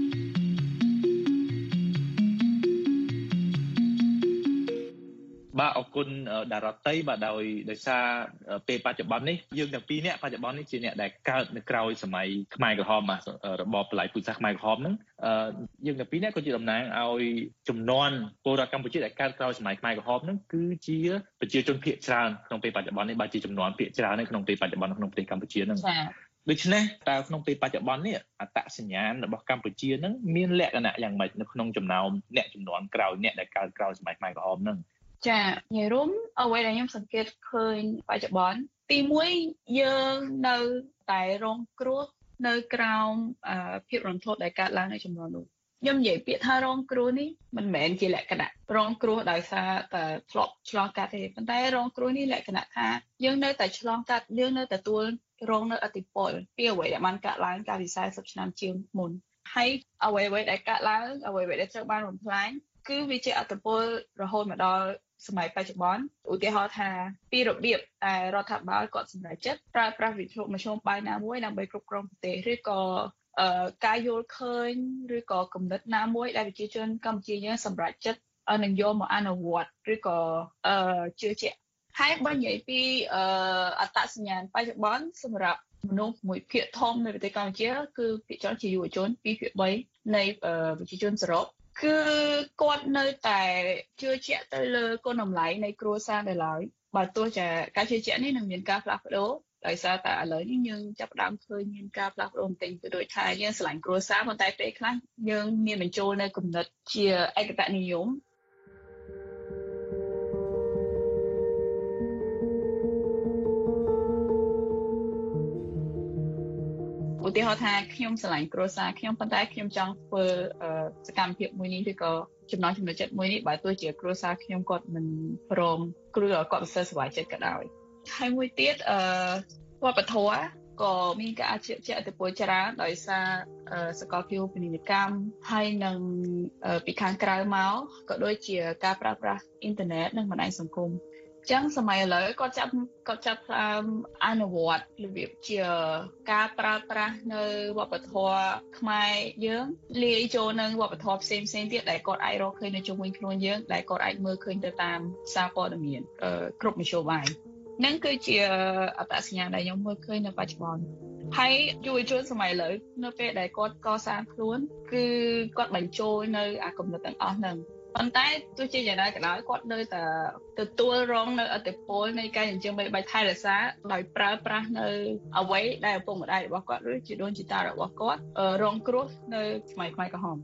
បាទអអរគុណតារតីបាទដោយសារពេលបច្ចុប្បន្ននេះយើងទាំងពីរនាក់បច្ចុប្បន្ននេះជាអ្នកដែលកើតនៅក្រោយសម័យខ្មែរក្រហមរបបបល្ល័ង្កពូជសាសន៍ខ្មែរក្រហមហ្នឹងយើងទាំងពីរនាក់ក៏ជាតំណាងឲ្យចំនួនពលរដ្ឋកម្ពុជាដែលកើតក្រោយសម័យខ្មែរក្រហមហ្នឹងគឺជាប្រជាជនភាគច្រើនក្នុងពេលបច្ចុប្បន្ននេះបើជាចំនួនភាគច្រើននៅក្នុងពេលបច្ចុប្បន្នក្នុងប្រទេសកម្ពុជាហ្នឹងដូច្នេះតើក្នុងពេលបច្ចុប្បន្ននេះអត្តសញ្ញាណរបស់កម្ពុជានឹងមានលក្ខណៈយ៉ាងម៉េចនៅក្នុងចំណោមអ្នកចំនួនក្រោយអ្នកដែលកើតក្រោយសម័យខ្មែរក្រហមនឹងចាញ៉ៃរុំអ្វីដែលខ្ញុំសង្កេតឃើញបច្ចុប្បន្នទី1យើងនៅតែរងគ្រោះនៅក្រោមភាពរន្ធត់ដែលកើតឡើងនៅចំនួននោះខ្ញុំនិយាយពាក្យថារងគ្រោះនេះមិនមែនជាលក្ខណៈរងគ្រោះដោយសារតែធ្លាប់ឆ្លងកាត់ទេប៉ុន្តែរងគ្រោះនេះលក្ខណៈថាយើងនៅតែឆ្លងកាត់យើងនៅទទួលរងនៅឥទ្ធិពលពីអ្វីដែលបានកើតឡើងកាលពី40ឆ្នាំជាងមុនហើយអ្វីដែលកើតឡើងអ្វីដែលត្រូវបានបំផ្លាញគឺវាជាឥទ្ធិពលរហូតមកដល់សម័យបច្ចុប្បន្នឧទាហរណ៍ថាពីរបៀបតែរដ្ឋាភិបាលគាត់សម្រេចចិត្តប្រើប្រាស់វិធីមធ្យោបាយណាមួយដើម្បីគ្រប់គ្រងប្រទេសឬក៏ការយល់ឃើញឬក៏គំនិតណាមួយដែលប្រជាជនកម្ពុជាយើងសម្រេចចិត្តនឹងយកមកអនុវត្តឬក៏ជឿជាក់ហើយបើនិយាយពីអត្តសញ្ញាណបច្ចុប្បន្នសម្រាប់មនុស្សមួយភាគធំនៅប្រទេសកម្ពុជាគឺភាគច្រើនជាយុវជន2/3នៃប្រជាជនសរុបគឺគាត់នៅតែជឿជាក់ទៅលើគុណតម្លៃនៃគ្រួសារនៅឡើយបើទោះជាការជឿជាក់នេះនឹងមានការផ្លាស់ប្ដូរដោយសារតែឥឡូវនេះយើងចាប់ផ្ដើមឃើញមានការផ្លាស់ប្ដូរបន្តិចទៅដូចថាយើងស្រឡាញ់គ្រួសារប៉ុន្តែពេលខ្លះយើងមានបញ្ចូលនៅគំនិតជាឯកតនិយមឧទាហរណ៍ថាខ្ញុំស្រឡាញ់គ្រួសារខ្ញុំប៉ុន្តែខ្ញុំចង់ធ្វើសកម្មភាពមួយនេះឬក៏ចំណង់ចំណូលចិត្តមួយនេះបើទោះជាគ្រួសារខ្ញុំគាត់មិនព្រមគ្រូគាត់មិនសូវសប្បាយចិត្តក៏ដោយហើយមួយទៀតវប្បធម៌ក៏មានការជឿជាក់ឥទ្ធិពលច្រើនដោយសារសកលភាវូបនីយកម្មហើយនឹងពីខាងក្រៅមកក៏ដូចជាការប្រើប្រាស់អ៊ីនធឺណិតនិងបណ្ដាញសង្គមចឹងសម័យឥឡូវគាត់ចាប់អនុវត្តរបៀបជាការប្រើប្រាស់នៅវប្បធម៌ខ្មែរយើងលាយចូលនឹងវប្បធម៌ផ្សេងទៀតដែលគាត់អាចរកឃើញនៅជុំវិញខ្លួនយើងដែលគាត់អាចមើលឃើញទៅតាមសារព័ត៌មានគ្រប់មធ្យោបាយនឹងគឺជាអត្តសញ្ញាណដែលខ្ញុំមើលឃើញនៅបច្ចុប្បន្នហើយយុវជនសម័យឥឡូវនៅពេលដែលគាត់កសាងខ្លួនគឺគាត់បញ្ចូលនៅអាគំនិតទាំងអស់ហ្នឹងប៉ុន្តែទោះជាយ៉ាងណាក៏ដោយគាត់នៅតែទទួលរងនៅឥទ្ធិពលនៃការចិញ្ចឹមបីបាច់ថែរក្សាដោយប្រើប្រាស់នៅអ្វីដែលឪពុកម្ដាយរបស់គាត់ឬជីដូនជីតារបស់គាត់រងគ្រោះនៅសម័យខ្មែរក្រហម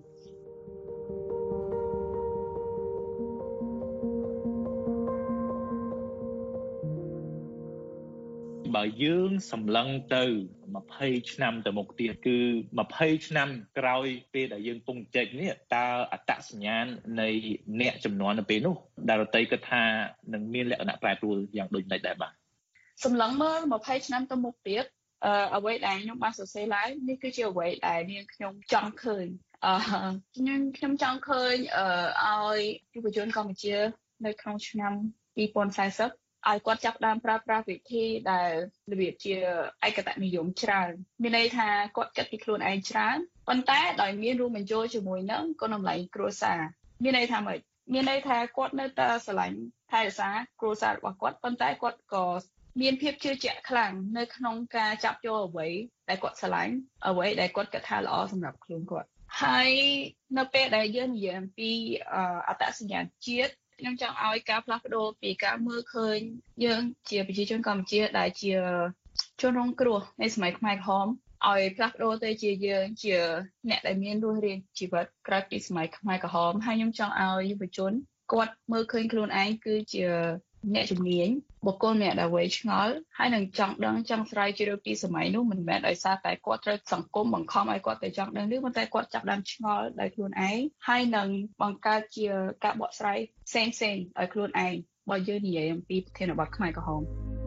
បើយើងសម្លឹងទៅ20ឆ្នាំទៅមុខទៀតគឺ20ឆ្នាំក្រោយពេលដែលយើងពងជែកនេះតើអត្តសញ្ញាណនៃអ្នកចំនួននៅពេលនោះដារតីគិតថានឹងមានលក្ខណៈប្រែប្រួលយ៉ាងដូចម្តេចដែរបាទសម្លឹងមើល20ឆ្នាំទៅមុខទៀតអ្វីដែលខ្ញុំបានសរសេរឡើងនេះគឺជាអ្វីដែលនាងខ្ញុំចង់ឃើញខ្ញុំចង់ឃើញឲ្យយុវជនកម្ពុជានៅក្នុងឆ្នាំ2040ឲ្យគាត់ចាប់ផ្ដើមប្រើប្រាស់វិធីដែលរបៀបជាឯកតនិយមច្រើនមានន័យថាគាត់គិតពីខ្លួនឯងច្រើនប៉ុន្តែដោយមានរួមបញ្ចូលជាមួយនឹងគុណតម្លៃគ្រួសារមានន័យថាម៉េចមានន័យថាគាត់នៅតែស្រឡាញ់ថែរក្សាគ្រួសាររបស់គាត់ប៉ុន្តែគាត់ក៏មានភាពជឿជាក់ខ្លាំងនៅក្នុងការចាប់យកអ្វីដែលគាត់ស្រឡាញ់អ្វីដែលគាត់គិតថាល្អសម្រាប់ខ្លួនគាត់ហើយនៅពេលដែលយើងនិយាយអំពីអត្តសញ្ញាណជាតិខ្ញុំចង់ឲ្យការផ្លាស់ប្ដូរពីការមើលឃើញយើងជាប្រជាជនកម្ពុជាដែលជាជនរងគ្រោះនៃសម័យខ្មែរក្រហមឲ្យផ្លាស់ប្ដូរទៅជាយើងជាអ្នកដែលមានរស់រានជីវិតក្រោយពីសម័យខ្មែរក្រហមហើយខ្ញុំចង់ឲ្យយុវជនគាត់មើលឃើញខ្លួនឯងគឺជាអ្នកជំនាញបុគ្គលអ្នកដែលវៃឆ្ងល់ហើយនឹងចង់ដឹងចង់ស្រាវជ្រាវពីសម័យនោះមិនមែនដោយសារតែគាត់ត្រូវសង្គមបង្ខំឲ្យគាត់ទៅចង់ដឹងទេប៉ុន្តែគាត់ចាប់ដើមឆ្ងល់ដោយខ្លួនឯងហើយនឹងបង្កើតជាការបកស្រាយផ្សេងឲ្យខ្លួនឯងបើយើងនិយាយអំពីប្រធានបទខ្មែរក្រហម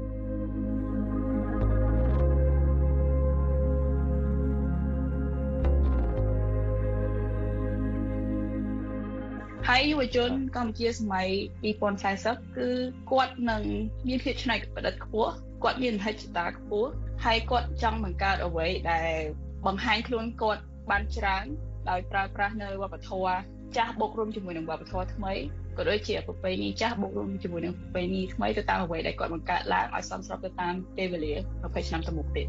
ហើយយុវជនកម្ពុជាសម័យ2040គឺគាត់នឹងមានភាពច្នៃប្រឌិតខ្ពស់គាត់មានមហិច្ឆតាខ្ពស់ហើយគាត់ចង់បង្កើតអ្វីដែលបង្ហាញខ្លួនគាត់បានច្រើនដោយប្រើប្រាស់នៅវប្បធម៌ចាស់បូករួមជាមួយនឹងវប្បធម៌ថ្មីក៏ដូចជាប្រពៃណីចាស់បូករួមជាមួយនឹងប្រពៃណីថ្មីទៅតាមអ្វីដែលគាត់បង្កើតឡើងឲ្យសមស្របទៅតាមពេលវេលា20ឆ្នាំទៅមុខទៀត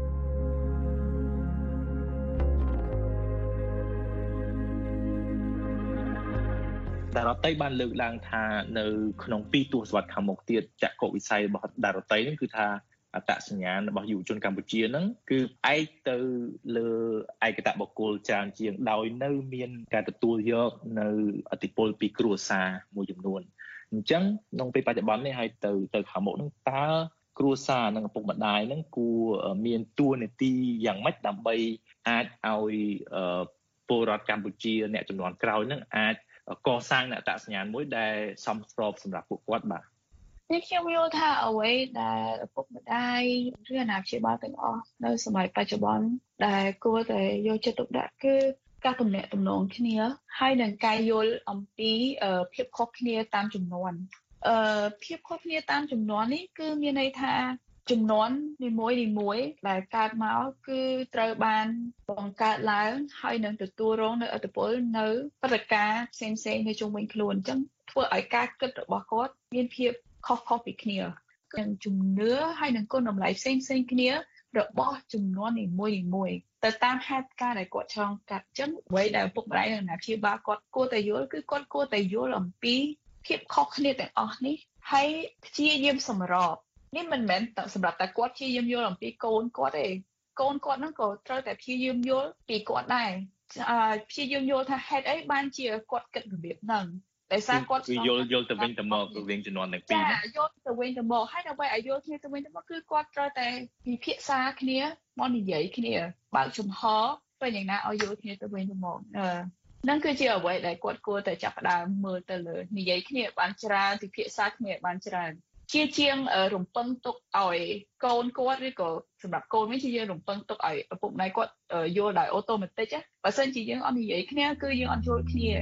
តារ៉ាតៃបានលើកឡើងថានៅក្នុង2ទសវត្សរ៍ខាងមុខទៀតចក្ខុវិស័យរបស់តារ៉ាតៃហ្នឹងគឺថាអត្តសញ្ញាណរបស់យុវជនកម្ពុជាហ្នឹងគឺផ្អែកទៅលើឯកតបុគ្គលច្រើនជាងដោយនៅមានការទទួលយកនៅឥទ្ធិពលពីគ្រួសារមួយចំនួនអញ្ចឹងក្នុងពេលបច្ចុប្បន្ននេះឲ្យទៅខាងមុខហ្នឹងតើគ្រួសារនិងឪពុកម្ដាយហ្នឹងគួរមានតួនាទីយ៉ាងម៉េចដើម្បីអាចឲ្យពលរដ្ឋកម្ពុជាអ្នកជំនាន់ក្រោយហ្នឹងអាចកសាងអត្តសញ្ញាណមួយដែលសមស្របសម្រាប់ពួកគាត់បាទខ្ញុំយល់ថាអ្វីដែលឪពុកម្ដាយឬអាណាព្យាបាលទាំងអស់នៅសម័យបច្ចុប្បន្នដែលគួរតែយកចិត្តទុកដាក់គឺការទំនាក់ទំនងគ្នាហើយនិងការយល់អំពីភាពខុសគ្នាតាមចំនួនភាពខុសគ្នាតាមចំនួននេះគឺមានន័យថាចំនួននីមួយដែលកើតមកគឺត្រូវបានបង្កើតឡើងហើយនឹងទទួលរងនៅឥទ្ធិពលនៅព្រឹត្តិការណ៍ផ្សេងៗនៅជុំវិញខ្លួនអញ្ចឹងធ្វើឲ្យការគិតរបស់គាត់មានភាពខុសៗពីគ្នានឹងជំនឿហើយនឹងគុណតម្លៃផ្សេងៗគ្នារបស់ចំនួននីមួយទៅតាមហេតុការណ៍ដែលគាត់ឆ្លងកាត់អញ្ចឹងអ្វីដែលឪពុកម្ដាយនិងអាណាព្យាបាលគាត់គួរតែយល់គឺគាត់គួរតែយល់អំពីភាពខុសគ្នាទាំងអស់នេះហើយព្យាយាមសម្របនេះមិនមែនសម្រាប់តែគាត់ព្យាយាមយល់អំពីកូនគាត់ទេកូនគាត់ហ្នឹងក៏ត្រូវតែព្យាយាមយល់ពីគាត់ដែរព្យាយាមយល់ថាហេតុអីបានជាគាត់គិតរបៀបហ្នឹងតែសារគាត់គឺយល់ទៅវិញទៅមករវាងជំនាន់ទាំងពីរចាយល់ទៅវិញទៅមកហើយដើម្បីឲ្យយល់គ្នាទៅវិញទៅមកគឺគាត់ត្រូវតែពិភាក្សាគ្នាមកនិយាយគ្នាបើកចំហពេលយ៉ាងណាឲ្យយល់គ្នាទៅវិញទៅមកហ្នឹងគឺជាអ្វីដែលគាត់គួរតែចាប់ផ្ដើមមើលទៅលើនិយាយគ្នាបានច្រើនពិភាក្សាគ្នាបានច្រើនជាងរំពឹងទុកឲ្យកូនគាត់ឬក៏សម្រាប់កូនវិញជាយើងរំពឹងទុកឲ្យឪពុកម្ដាយគាត់យល់ដោយអូតូម៉ាទិកបើមិនជាយើងអត់និយាយគ្នាគឺយើងអត់យល់គ្នា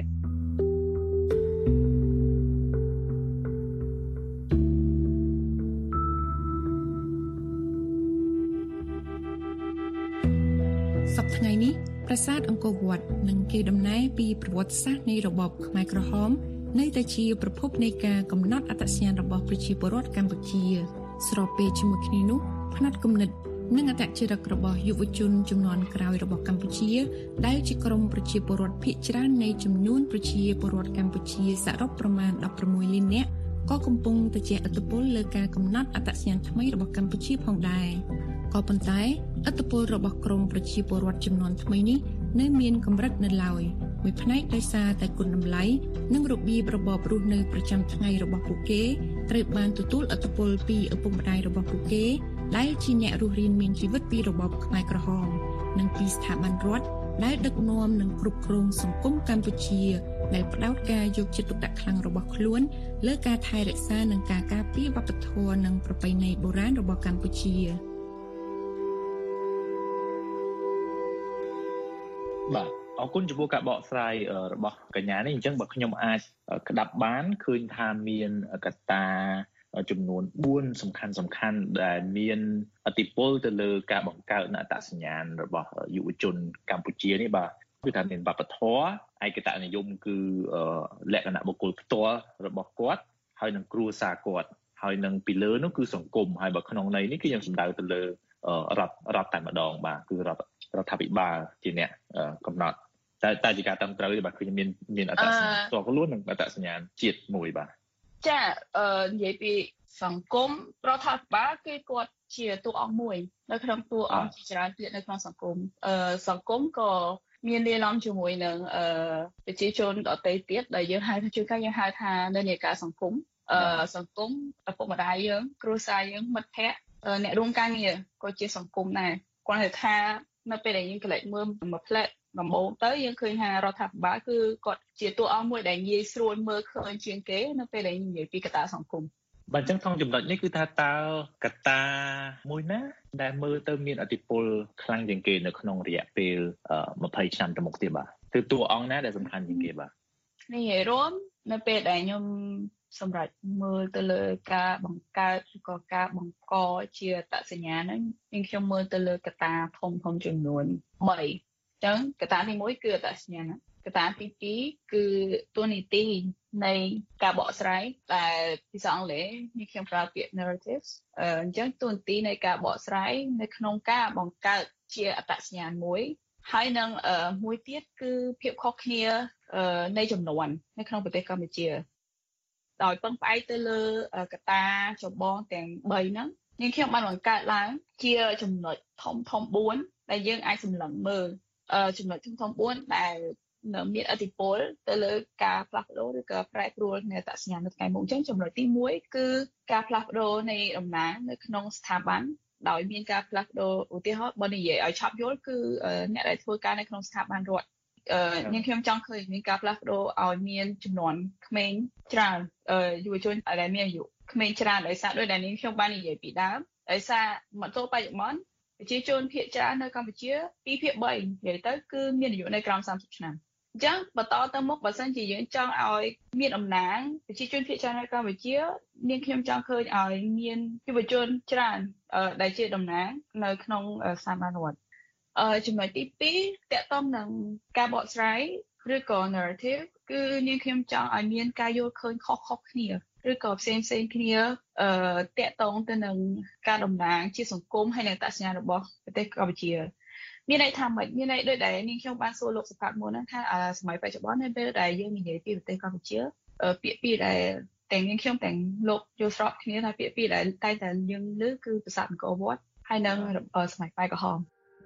សប្តាហ៍ថ្ងៃនេះប្រាសាទអង្គរវត្តនិងគេដំណើរពីប្រវត្តិសាស្ត្រនៃរបបខ្មែរក្រហមនៅតែជាប្រភពនៃការកំណត់អត្តសញ្ញាណរបស់ប្រជាពលរដ្ឋកម្ពុជាស្របពេលជាមួយគ្នានោះផ្នែកគំនិតនិងអត្តចរិតរបស់យុវជនជំនាន់ក្រោយរបស់កម្ពុជាដែលជាក្រុមប្រជាពលរដ្ឋភាគច្រើននៃចំនួនប្រជាពលរដ្ឋកម្ពុជាសរុបប្រមាណ16លាននាក់ក៏កំពុងតែជះឥទ្ធិពលលើការកំណត់អត្តសញ្ញាណថ្មីរបស់កម្ពុជាផងដែរក៏ប៉ុន្តែឥទ្ធិពលរបស់ក្រុមប្រជាពលរដ្ឋចំនួនថ្មីនេះនៅមានកម្រិតនៅឡើយមួយផ្នែកដោយសារតែគុណតម្លៃនិងរបៀបរបបរស់នៅប្រចាំថ្ងៃរបស់ពួកគេត្រូវបានទទួលឥទ្ធិពលពីឪពុកម្ដាយរបស់ពួកគេដែលជាអ្នករស់រានមានជីវិតពីរបបខ្មែរក្រហមនិងពីស្ថាប័នរដ្ឋដែលដឹកនាំនិងគ្រប់គ្រងសង្គមកម្ពុជាដែលផ្ដោតការយកចិត្តទុកដាក់ខ្លាំងរបស់ខ្លួនលើការថែរក្សានិងការការពារវប្បធម៌និងប្រពៃណីបុរាណរបស់កម្ពុជាបាទអរគុណចំពោះការបកស្រាយរបស់កញ្ញានេះអញ្ចឹងបើខ្ញុំអាចក្តាប់បានឃើញថាមានកត្តាចំនួន4សំខាន់ដែលមានឥទ្ធិពលទៅលើការបង្កើតអត្តសញ្ញាណរបស់យុវជនកម្ពុជានេះបាទគឺថាមានវប្បធម៌ឯកតនិយមគឺលក្ខណៈបុគ្គលផ្ទាល់របស់គាត់ហើយនឹងគ្រួសារគាត់ហើយនឹងពីលើនោះគឺសង្គមហើយបើក្នុងន័យនេះគឺយើងសំដៅទៅលើរដ្ឋតែម្ដងបាទគឺរដ្ឋាភិបាលជាអ្នកកំណត់តែជាការត្រឹមត្រូវទេបាទគឺមានអត្តសញ្ញាណផ្ទាល់ខ្លួននិងអត្តសញ្ញាណជាតិមួយបាទចានិយាយពីសង្គមរដ្ឋាភិបាលគឺគាត់ជាតួអង្គមួយនៅក្នុងតួអង្គជាច្រើនទៀតនៅក្នុងសង្គមសង្គមក៏មានលាយឡំជាមួយនឹងប្រជាជនដទៃទៀតដែលយើងហៅថាជួនកាលយើងហៅថានិន្នាការសង្គមសង្គមឪពុកម្ដាយយើងគ្រួសារយើងមិត្តភ័ក្តិអ្នករួមការងារក៏ជាសង្គមដែរគាត់ថានៅពេលដែលយើងកលែកមើលមួយផ្លែដំបូងទៅយើងឃើញថារដ្ឋាភិបាលគឺគាត់ជាតួអង្គមួយដែលងាយស្រួលមើលឃើញជាងគេនៅពេលដែលនិយាយពីកត្តាសង្គមបាទអញ្ចឹងក្នុងចំណុចនេះគឺថាតើកត្តាមួយណាដែលមើលទៅមានឥទ្ធិពលខ្លាំងជាងគេនៅក្នុងរយៈពេល20ឆ្នាំទៅមុខទៀតបាទគឺតួអង្គណាដែលសំខាន់ជាងគេបាទនិយាយរួមនៅពេលដែលខ្ញុំសម្រាប់មើលទៅលើការបង្កើតឬក៏ការបង្កជាអត្តសញ្ញាណហ្នឹងខ្ញុំមើលទៅលើកត្តាធំចំនួន3អញ្ចឹងកត្តាទី1គឺអត្តសញ្ញាណកត្តាទី2គឺតួនាទីនៃការបកស្រាយតែភាសាអង់គ្លេសនេះខ្ញុំប្រើពាក្យ narratives អញ្ចឹងតួនាទីនៃការបកស្រាយនៅក្នុងការបង្កើតជាអត្តសញ្ញាណមួយហើយនឹងមួយទៀតគឺភាពខុសគ្នានៃចំនួននៅក្នុងប្រទេសកម្ពុជាដោយពឹងផ្អែកទៅលើកត្តាចម្បងទាំង3ហ្នឹងនាងខ្ញុំបានបង្កើតឡើងជាចំណុចធំ4ដែលយើងអាចសម្លឹងមើលចំណុចធំ4ដែលមានឥទ្ធិពលទៅលើការផ្លាស់ប្ដូរឬក៏ប្រែប្រួលនៃអត្តសញ្ញាណនៅថ្ងៃមុខអញ្ចឹងចំណុចទី1គឺការផ្លាស់ប្ដូរនៃតំណាងនៅក្នុងស្ថាប័នដោយមានការផ្លាស់ប្ដូរឧទាហរណ៍បើនិយាយឲ្យឆាប់យល់គឺអ្នកដែលធ្វើការនៅក្នុងស្ថាប័នរដ្ឋនាងខ្ញុំចង់ឃើញមានការផ្លាស់ប្ដូរឲ្យមានចំនួនក្មេងច្រើនយុវជនដែលមានអាយុក្មេងច្រើនដោយសារដោយដែលនាងខ្ញុំបាននិយាយពីដើមដោយសារមកទល់បច្ចុប្បន្នប្រជាជនភាគច្រើននៅកម្ពុជា2ភាគ3និយាយទៅគឺមានអាយុនៅក្រោម30ឆ្នាំអញ្ចឹងបន្តទៅមុខបើសិនជាយើងចង់ឲ្យមានអំណាងប្រជាជនភាគច្រើននៅកម្ពុជានាងខ្ញុំចង់ឃើញឲ្យមានយុវជនច្រើនដែលជាតំណាងនៅក្នុងស្ថាប័នរដ្ឋចំណុចទី2តកតងនឹងការបកស្រាយឬក៏ narrative គឺនាងខ្ញុំចង់ឲ្យមានការយល់ឃើញខុសៗគ្នាឬក៏ផ្សេងគ្នាតកតងទៅនឹងការតំណាងជាសង្គមហើយនិងអត្តសញ្ញាណរបស់ប្រទេសកម្ពុជាមានន័យថាម៉េចមានន័យដូចដែលនាងខ្ញុំបានសួរលោកសុផាតមុនហ្នឹងថាសម័យបច្ចុប្បន្ននៅពេលដែលយើងនិយាយពីប្រទេសកម្ពុជាពាក្យពីរដែលទាំងនាងខ្ញុំទាំងលោកយល់ស្របគ្នាថាពាក្យពីរដែលតែតែយើងលើគឺប្រាសាទអង្គរវត្តហើយនិងសម័យបាយក្រហម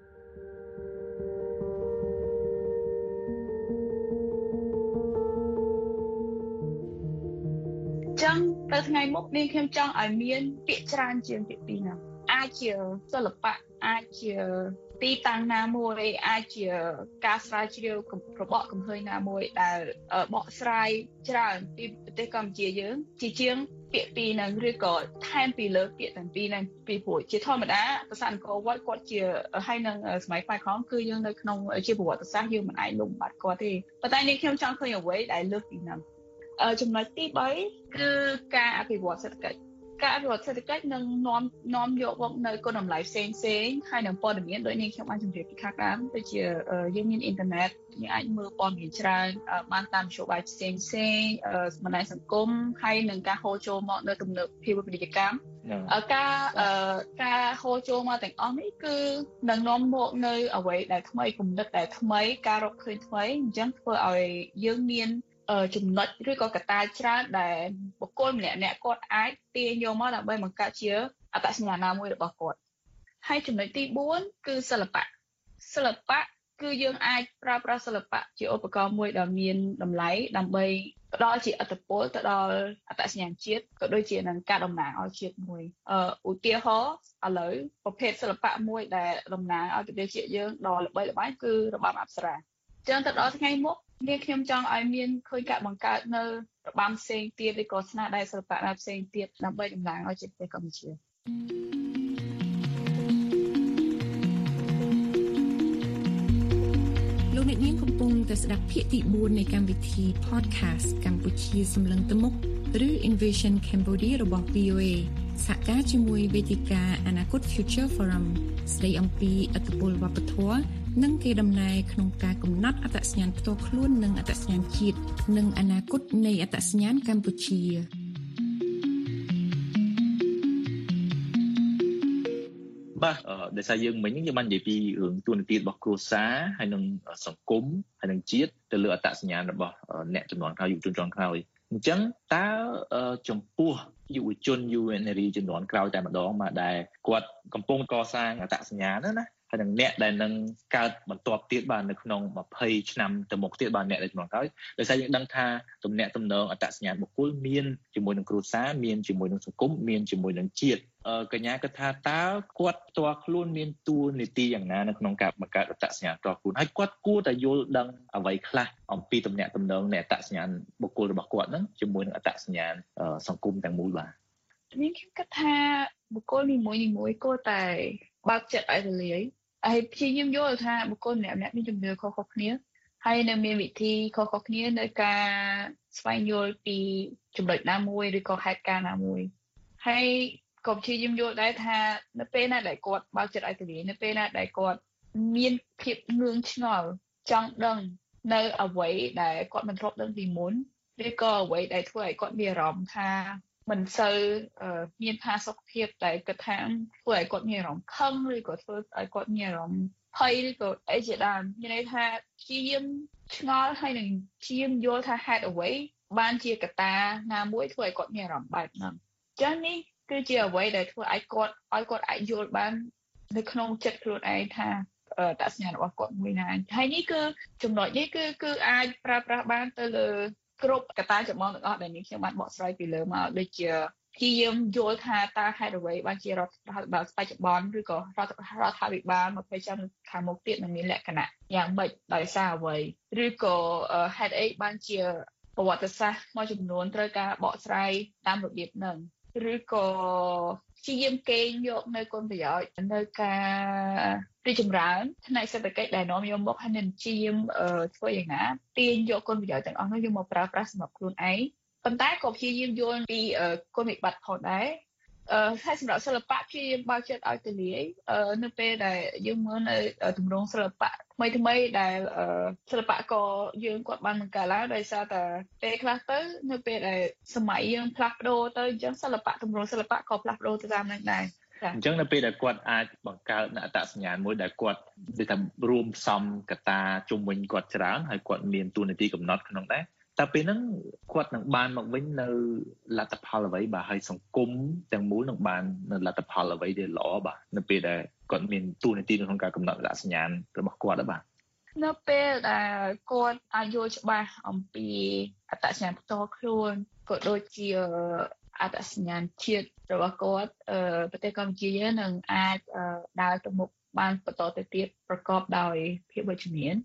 ចឹងទៅថ្ងៃមុខនាងខ្ញុំចង់ឲ្យមានពាក្យច្រើនជាងពាក្យពីរហ្នឹងអាចជាសិល្បៈអាចជាទីតាំងណាមួយអាចជាការស្រាវជ្រាវរបបកំហើញណាមួយដែលបកស្រាយច្រើនពីប្រទេសកម្ពុជាយើងជាជាងពាក្យពីរហ្នឹងឬក៏ថែមពីលើពាក្យទាំងពីរហ្នឹងពីព្រោះជាធម្មតាប្រាសាទអង្គរវត្តគាត់ជាហើយនឹងសម័យខ្មែរក្រហមគឺយើងនៅក្នុងជាប្រវត្តិសាស្ត្រយើងមិនអាចលុបបាត់គាត់ទេប៉ុន្តែនេះខ្ញុំចង់ឃើញអ្វីដែលលើសពីហ្នឹងចំណុចទី3គឺការអភិវឌ្ឍសេដ្ឋកិច្ចការអភិវឌ្ឍសេដ្ឋកិច្ចនឹងនាំយកមកនៅគុណតម្លៃផ្សេងហើយនឹងព័ត៌មានដូចនេះខ្ញុំបានជម្រាបពីខាងដើមដូចជាយើងមានអ៊ីនធឺណិតយើងអាចមើលព័ត៌មានច្រើនបានតាមមធ្យោបាយផ្សេងបណ្ដាញសង្គមហើយនឹងការហូរចូលមកនៅទំនើបភាពពាណិជ្ជកម្មការហូរចូលមកទាំងអស់នេះគឺនឹងនាំមកនៅអ្វីដែលថ្មីគំនិតដែលថ្មីការរកឃើញថ្មីអញ្ចឹងធ្វើឲ្យយើងមានចំណុចឬក៏កត្តាច្រើនដែលបុគ្គលម្នាក់គាត់អាចទាញយកមកដើម្បីបង្កើតជាអត្តសញ្ញាណណាមួយរបស់គាត់ហើយចំណុចទី4គឺសិល្បៈគឺយើងអាចប្រើប្រាស់សិល្បៈជាឧបករណ៍មួយដែលមានតម្លៃដើម្បីផ្ដល់ជាឥទ្ធិពលទៅដល់អត្តសញ្ញាណជាតិក៏ដូចជានឹងការតំណាងឲ្យជាតិមួយឧទាហរណ៍ឥឡូវប្រភេទសិល្បៈមួយដែលតំណាងឲ្យប្រទេសជាតិយើងដ៏ល្បីល្បាញគឺរបាំអប្សរាចឹងទៅដល់ថ្ងៃមុខនេះខ្ញុំចង់ឲ្យមានឃើញការបង្កើតនៅរបាំផ្សេងទៀតឬក៏ស្នាដៃសិល្បៈផ្សេងទៀតដើម្បីតំណាងឲ្យជាតិកម្ពុជាលោកអ្នកនាងកំពុងតែស្ដាប់ភាគទី4នៃកម្មវិធី Podcast កម្ពុជាសម្លឹងទៅមុខឬ Invasion Cambodia របស់ VOA សហការជាមួយវេទិកាអនាគត Future Forum ស្ដីអំពីឥទ្ធិពលវប្បធម៌និងគេដំណើរក្នុងការកំណត់អត្តសញ្ញាណផ្ទាល់ខ្លួននិងអត្តសញ្ញាណជាតិនិងអនាគតនៃអត្តសញ្ញាណកម្ពុជាបាទដោយសារយើងមិញយើងបាននិយាយពីរឿងទូនាទីរបស់គ្រួសារហើយនិងសង្គមហើយនិងជាតិទៅលើអត្តសញ្ញាណរបស់អ្នកចំនួនក្រោយយុវជនចំនួនក្រោយអញ្ចឹងតើចំពោះយុវជននារីចំនួនក្រោយតែម្ដងមកដែលគាត់កំពុងកសាងអត្តសញ្ញាណណាហើយនឹងអ្នកដែលនឹងកើតបន្ទាប់ទៀតបាននៅក្នុង20ឆ្នាំទៅមុខទៀតបានអ្នកដែលចំនួនក្រោយដោយសារយើងដឹងថាទំនាក់ទំនងអត្តសញ្ញាណបុគ្គលមានជាមួយនឹងគ្រួសារមានជាមួយនឹងសង្គមមានជាមួយនឹងជាតិកញ្ញាគិតថាតើគាត់ផ្ទាល់ខ្លួនមានតួនាទីយ៉ាងណានៅក្នុងការបង្កើតអត្តសញ្ញាណផ្ទាល់ខ្លួនហើយគាត់គួរតែយល់ដឹងអ្វីខ្លះអំពីទំនាក់ទំនងនៃអត្តសញ្ញាណបុគ្គលរបស់គាត់ហ្នឹងជាមួយនឹងអត្តសញ្ញាណសង្គមទាំងមូលបាទខ្ញុំគិតថាបុគ្គលនីមួយៗគួរតែបើកចិត្តឲ្យរលាយហើយព្យាយាមយល់ថាបុគ្គលម្នាក់ៗមានជំនឿខុសៗគ្នាហើយនៅមានវិធីខុសៗគ្នានៅការស្វែងយល់ពីចំណុចណាមួយឬក៏ហេតុការណ៍ណាមួយហើយក៏ព្យាយាមយល់ដែរថានៅពេលណាដែលគាត់បើកចិត្តឲ្យរលាយនៅពេលណាដែលគាត់មានភាពងឿងឆ្ងល់ចង់ដឹងនៅអ្វីដែលគាត់មិនធ្លាប់ដឹងពីមុនឬក៏អ្វីដែលធ្វើឲ្យគាត់មានអារម្មណ៍ថាមិនសូវមានផាសុកភាពតែគិតថាធ្វើឲ្យគាត់មានអារម្មណ៍ខឹងឬក៏ធ្វើឲ្យគាត់មានអារម្មណ៍ភ័យឬក៏អីជាដើមមានន័យថាព្យាយាមឆ្ងល់ហើយនឹងព្យាយាមយល់ថាហេតុអ្វីបានជាកត្តាណាមួយធ្វើឲ្យគាត់មានអារម្មណ៍បែបហ្នឹងអញ្ចឹងនេះគឺជាអ្វីដែលធ្វើឲ្យគាត់អាចយល់បាននៅក្នុងចិត្តខ្លួនឯងថាតសញ្ញាណរបស់គាត់មួយណាហើយនេះគឺចំណុចនេះគឺអាចប្រើប្រាស់បានទៅលើគ្រប់កត្តាចម្បងទាំងអស់ដែលនេះខ្ញុំបានបកស្រាយពីលើមកដូចជាព្យាយាមយល់ថាតើហេតុអ្វីបានជារដ្ឋាភិបាលបច្ចុប្បន្នឬក៏រដ្ឋាភិបាល20ឆ្នាំខាងមុខទៀតនឹងមានលក្ខណៈយ៉ាងម៉េចដោយសារអ្វីឬក៏ហេតុអីបានជាប្រវត្តិសាស្ត្រមួយចំនួនត្រូវការបកស្រាយតាមរបៀបហ្នឹងឬក៏ព្យាយាមកេងយកនៅគុណប្រយោជន៍នៅការរីកចម្រើនផ្នែកសេដ្ឋកិច្ចដែលនាំយកមកហើយនឹងព្យាយាមធ្វើយ៉ាងណាទាញយកគុណប្រយោជន៍ទាំងអស់នោះយកមកប្រើប្រាស់សម្រាប់ខ្លួនឯងប៉ុន្តែក៏ព្យាយាមយល់ពីគុណវិបត្តិផងដែរហើយសម្រាប់សិល្បៈព្យាយាមបើកចិត្តឲ្យទូលាយនៅពេលដែលយើងមើលនៅទម្រង់សិល្បៈថ្មីដែលសិល្បករយើងគាត់បានបង្កើតឡើងដោយសារតែពេលខ្លះទៅនៅពេលដែលសម័យយើងផ្លាស់ប្ដូរទៅអញ្ចឹងសិល្បៈទម្រង់សិល្បៈក៏ផ្លាស់ប្ដូរទៅតាមនឹងដែរអញ្ចឹងនៅពេលដែលគាត់អាចបង្កើតអត្តសញ្ញាណមួយដែលគាត់ដូចថារួមផ្សំកត្តាជុំវិញគាត់ច្រើនហើយគាត់មានតួនាទីកំណត់ក្នុងដែរតែពេលហ្នឹងគាត់នឹងបានមកវិញនៅលទ្ធផលអ្វីបាទហើយសង្គមទាំងមូលនឹងបាននៅលទ្ធផលអ្វីដែលល្អបាទនៅពេលដែលគាត់មានតួនាទីក្នុងការកំណត់អត្តសញ្ញាណរបស់គាត់បាទនៅពេលដែលគាត់អាចយល់ច្បាស់អំពីអត្តសញ្ញាណផ្ទាល់ខ្លួនក៏ដូចជាអត្តសញ្ញាណជាតិរបស់គាត់ប្រទេសកម្ពុជាយើងនឹងអាចដើរទៅមុខបានបន្តទៅទៀតប្រកបដោយភាពវិជ្ជមាន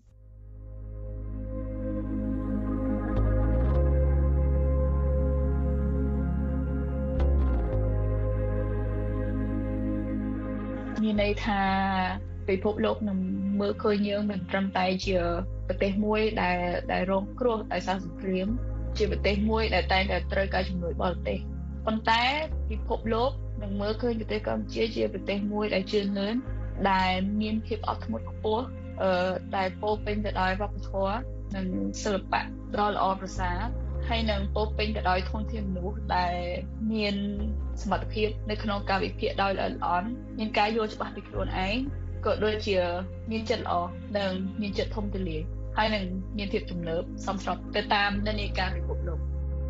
មានន័យថាពិភពលោកនឹងមើលឃើញយើងមិនត្រឹមតែជាប្រទេសមួយដែលរងគ្រោះដោយសារសង្គ្រាមជាប្រទេសមួយដែលតែងតែត្រូវការជំនួយបរទេសប៉ុន្តែពិភពលោកនឹងមើលឃើញប្រទេសកម្ពុជាជាប្រទេសមួយដែលជឿនលឿនដែលមានភាពអត់ធ្មត់ខ្ពស់ដែលពោរពេញទៅដោយវប្បធម៌និងសិល្បៈដ៏ល្អប្រសើរហើយនឹងពោរពេញទៅដោយធនធានមនុស្សដែលមានសមត្ថភាពនៅក្នុងការវិភាគដោយល្អិតល្អន់មានការយល់ច្បាស់ពីខ្លួនឯងក៏ដូចជាមានចិត្តល្អនិងមានចិត្តធំទូលាយហើយនឹងមានភាពទំនើបសមស្របទៅតាមនិន្នាការពិភពលោក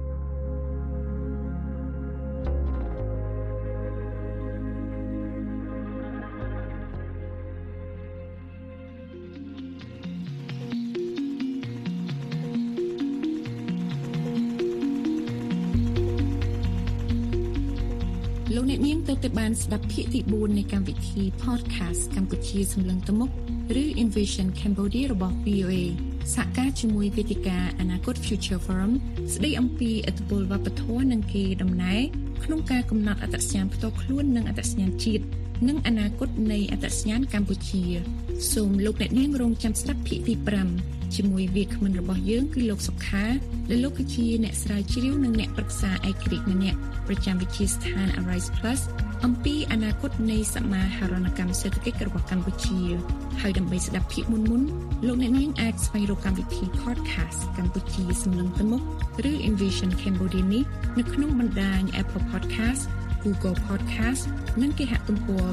លោកអ្នកនាងទៅបានស្ដាប់ភាគទី4នៃកម្មវិធី Podcast កម្ពុជាសម្លឹងទៅមុខឬ Envision Cambodia របស់ VOA សហការជាមួយវេទិកាអនាគត Future Forum ស្ដីអំពីឥទ្ធិពលវប្បធម៌និងកេរដំណែលក្នុងការកំណត់អត្តសញ្ញាណផ្ទាល់ខ្លួននិងអត្តសញ្ញាណជាតិនិងអនាគតនៃអត្តសញ្ញាណកម្ពុជាសូមលោកអ្នកនាងរងចាំស្ដាប់ភាគទី5ជាមួយវាគ្មិនរបស់យើងគឺលោកសុខាដែលលោកគឺជាអ្នកស្រាវជ្រាវនិងអ្នកប្រឹក្សាឯករាជ្យម្នាក់ប្រចាំវិទ្យាស្ថាន Arise Plus អំពីអនាគតនៃសមាហរណកម្មសេដ្ឋកិច្ចរបស់កម្ពុជាហើយដើម្បីស្ដាប់ភាគមុនលោកអ្នកនាងអាចស្វែងរកកម្មវិធី Podcast កម្ពុជាសម្លឹងទៅមុខឬ Envision Cambodia នេះនៅក្នុងបណ្ដាញ Apple Podcast Google Podcast និងគេហទំព័រ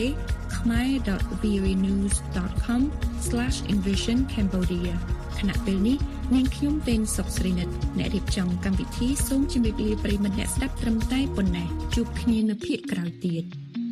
voa.voanews.com/envisioncambodia ខណៈពេលនេះនាងខ្ញុំពេញសុកស្រីនិតអ្នករៀបចំកម្មវិធីសូមជម្រាបលាប្រិយមិត្តអ្នកស្ដាប់ត្រឹមតែប៉ុណ្ណេះជួបគ្នានៅភាគក្រោយទៀត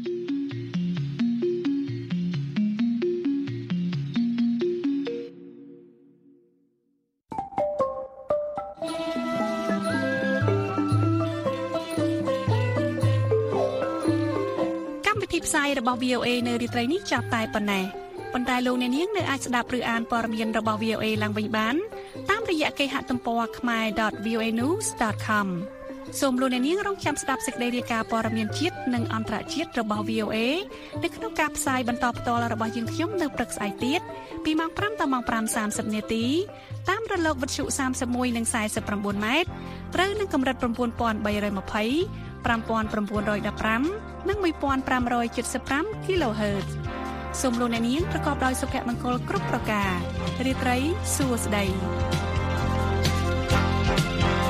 ផ្សាយរបស់ VOA នៅរាត្រីនេះចាប់តែប៉ុណ្ណេះប៉ុន្តែលោកអ្នកនាងនៅអាចស្ដាប់ឬអានព័ត៌មានរបស់ VOA ឡើងវិញបានតាមរយៈគេហទំព័រ khmer.voanews.com សូមលោកអ្នកនាងរងចាំស្ដាប់សេចក្តីរាយការណ៍ព័ត៌មានជាតិនិងអន្តរជាតិរបស់ VOA នៅក្នុងការផ្សាយបន្តផ្ទាល់របស់យើងខ្ញុំនៅព្រឹកស្អែកទៀតពីម៉ោង 5 ដល់ម៉ោង 5:30 នាទីតាមរលកវិទ្យុ 31 និង 49 ម៉ែត្រត្រូវនឹងកម្រិត 9320 5915 និង 1575 kHz សូមលោកអ្នកនាងប្រកបដោយសុភមង្គលគ្រប់ប្រការរាត្រីសួស្តី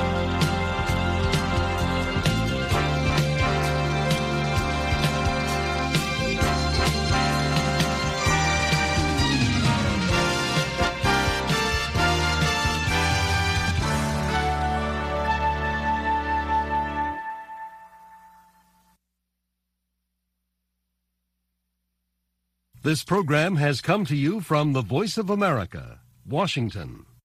This program has come to you from the Voice of America, Washington.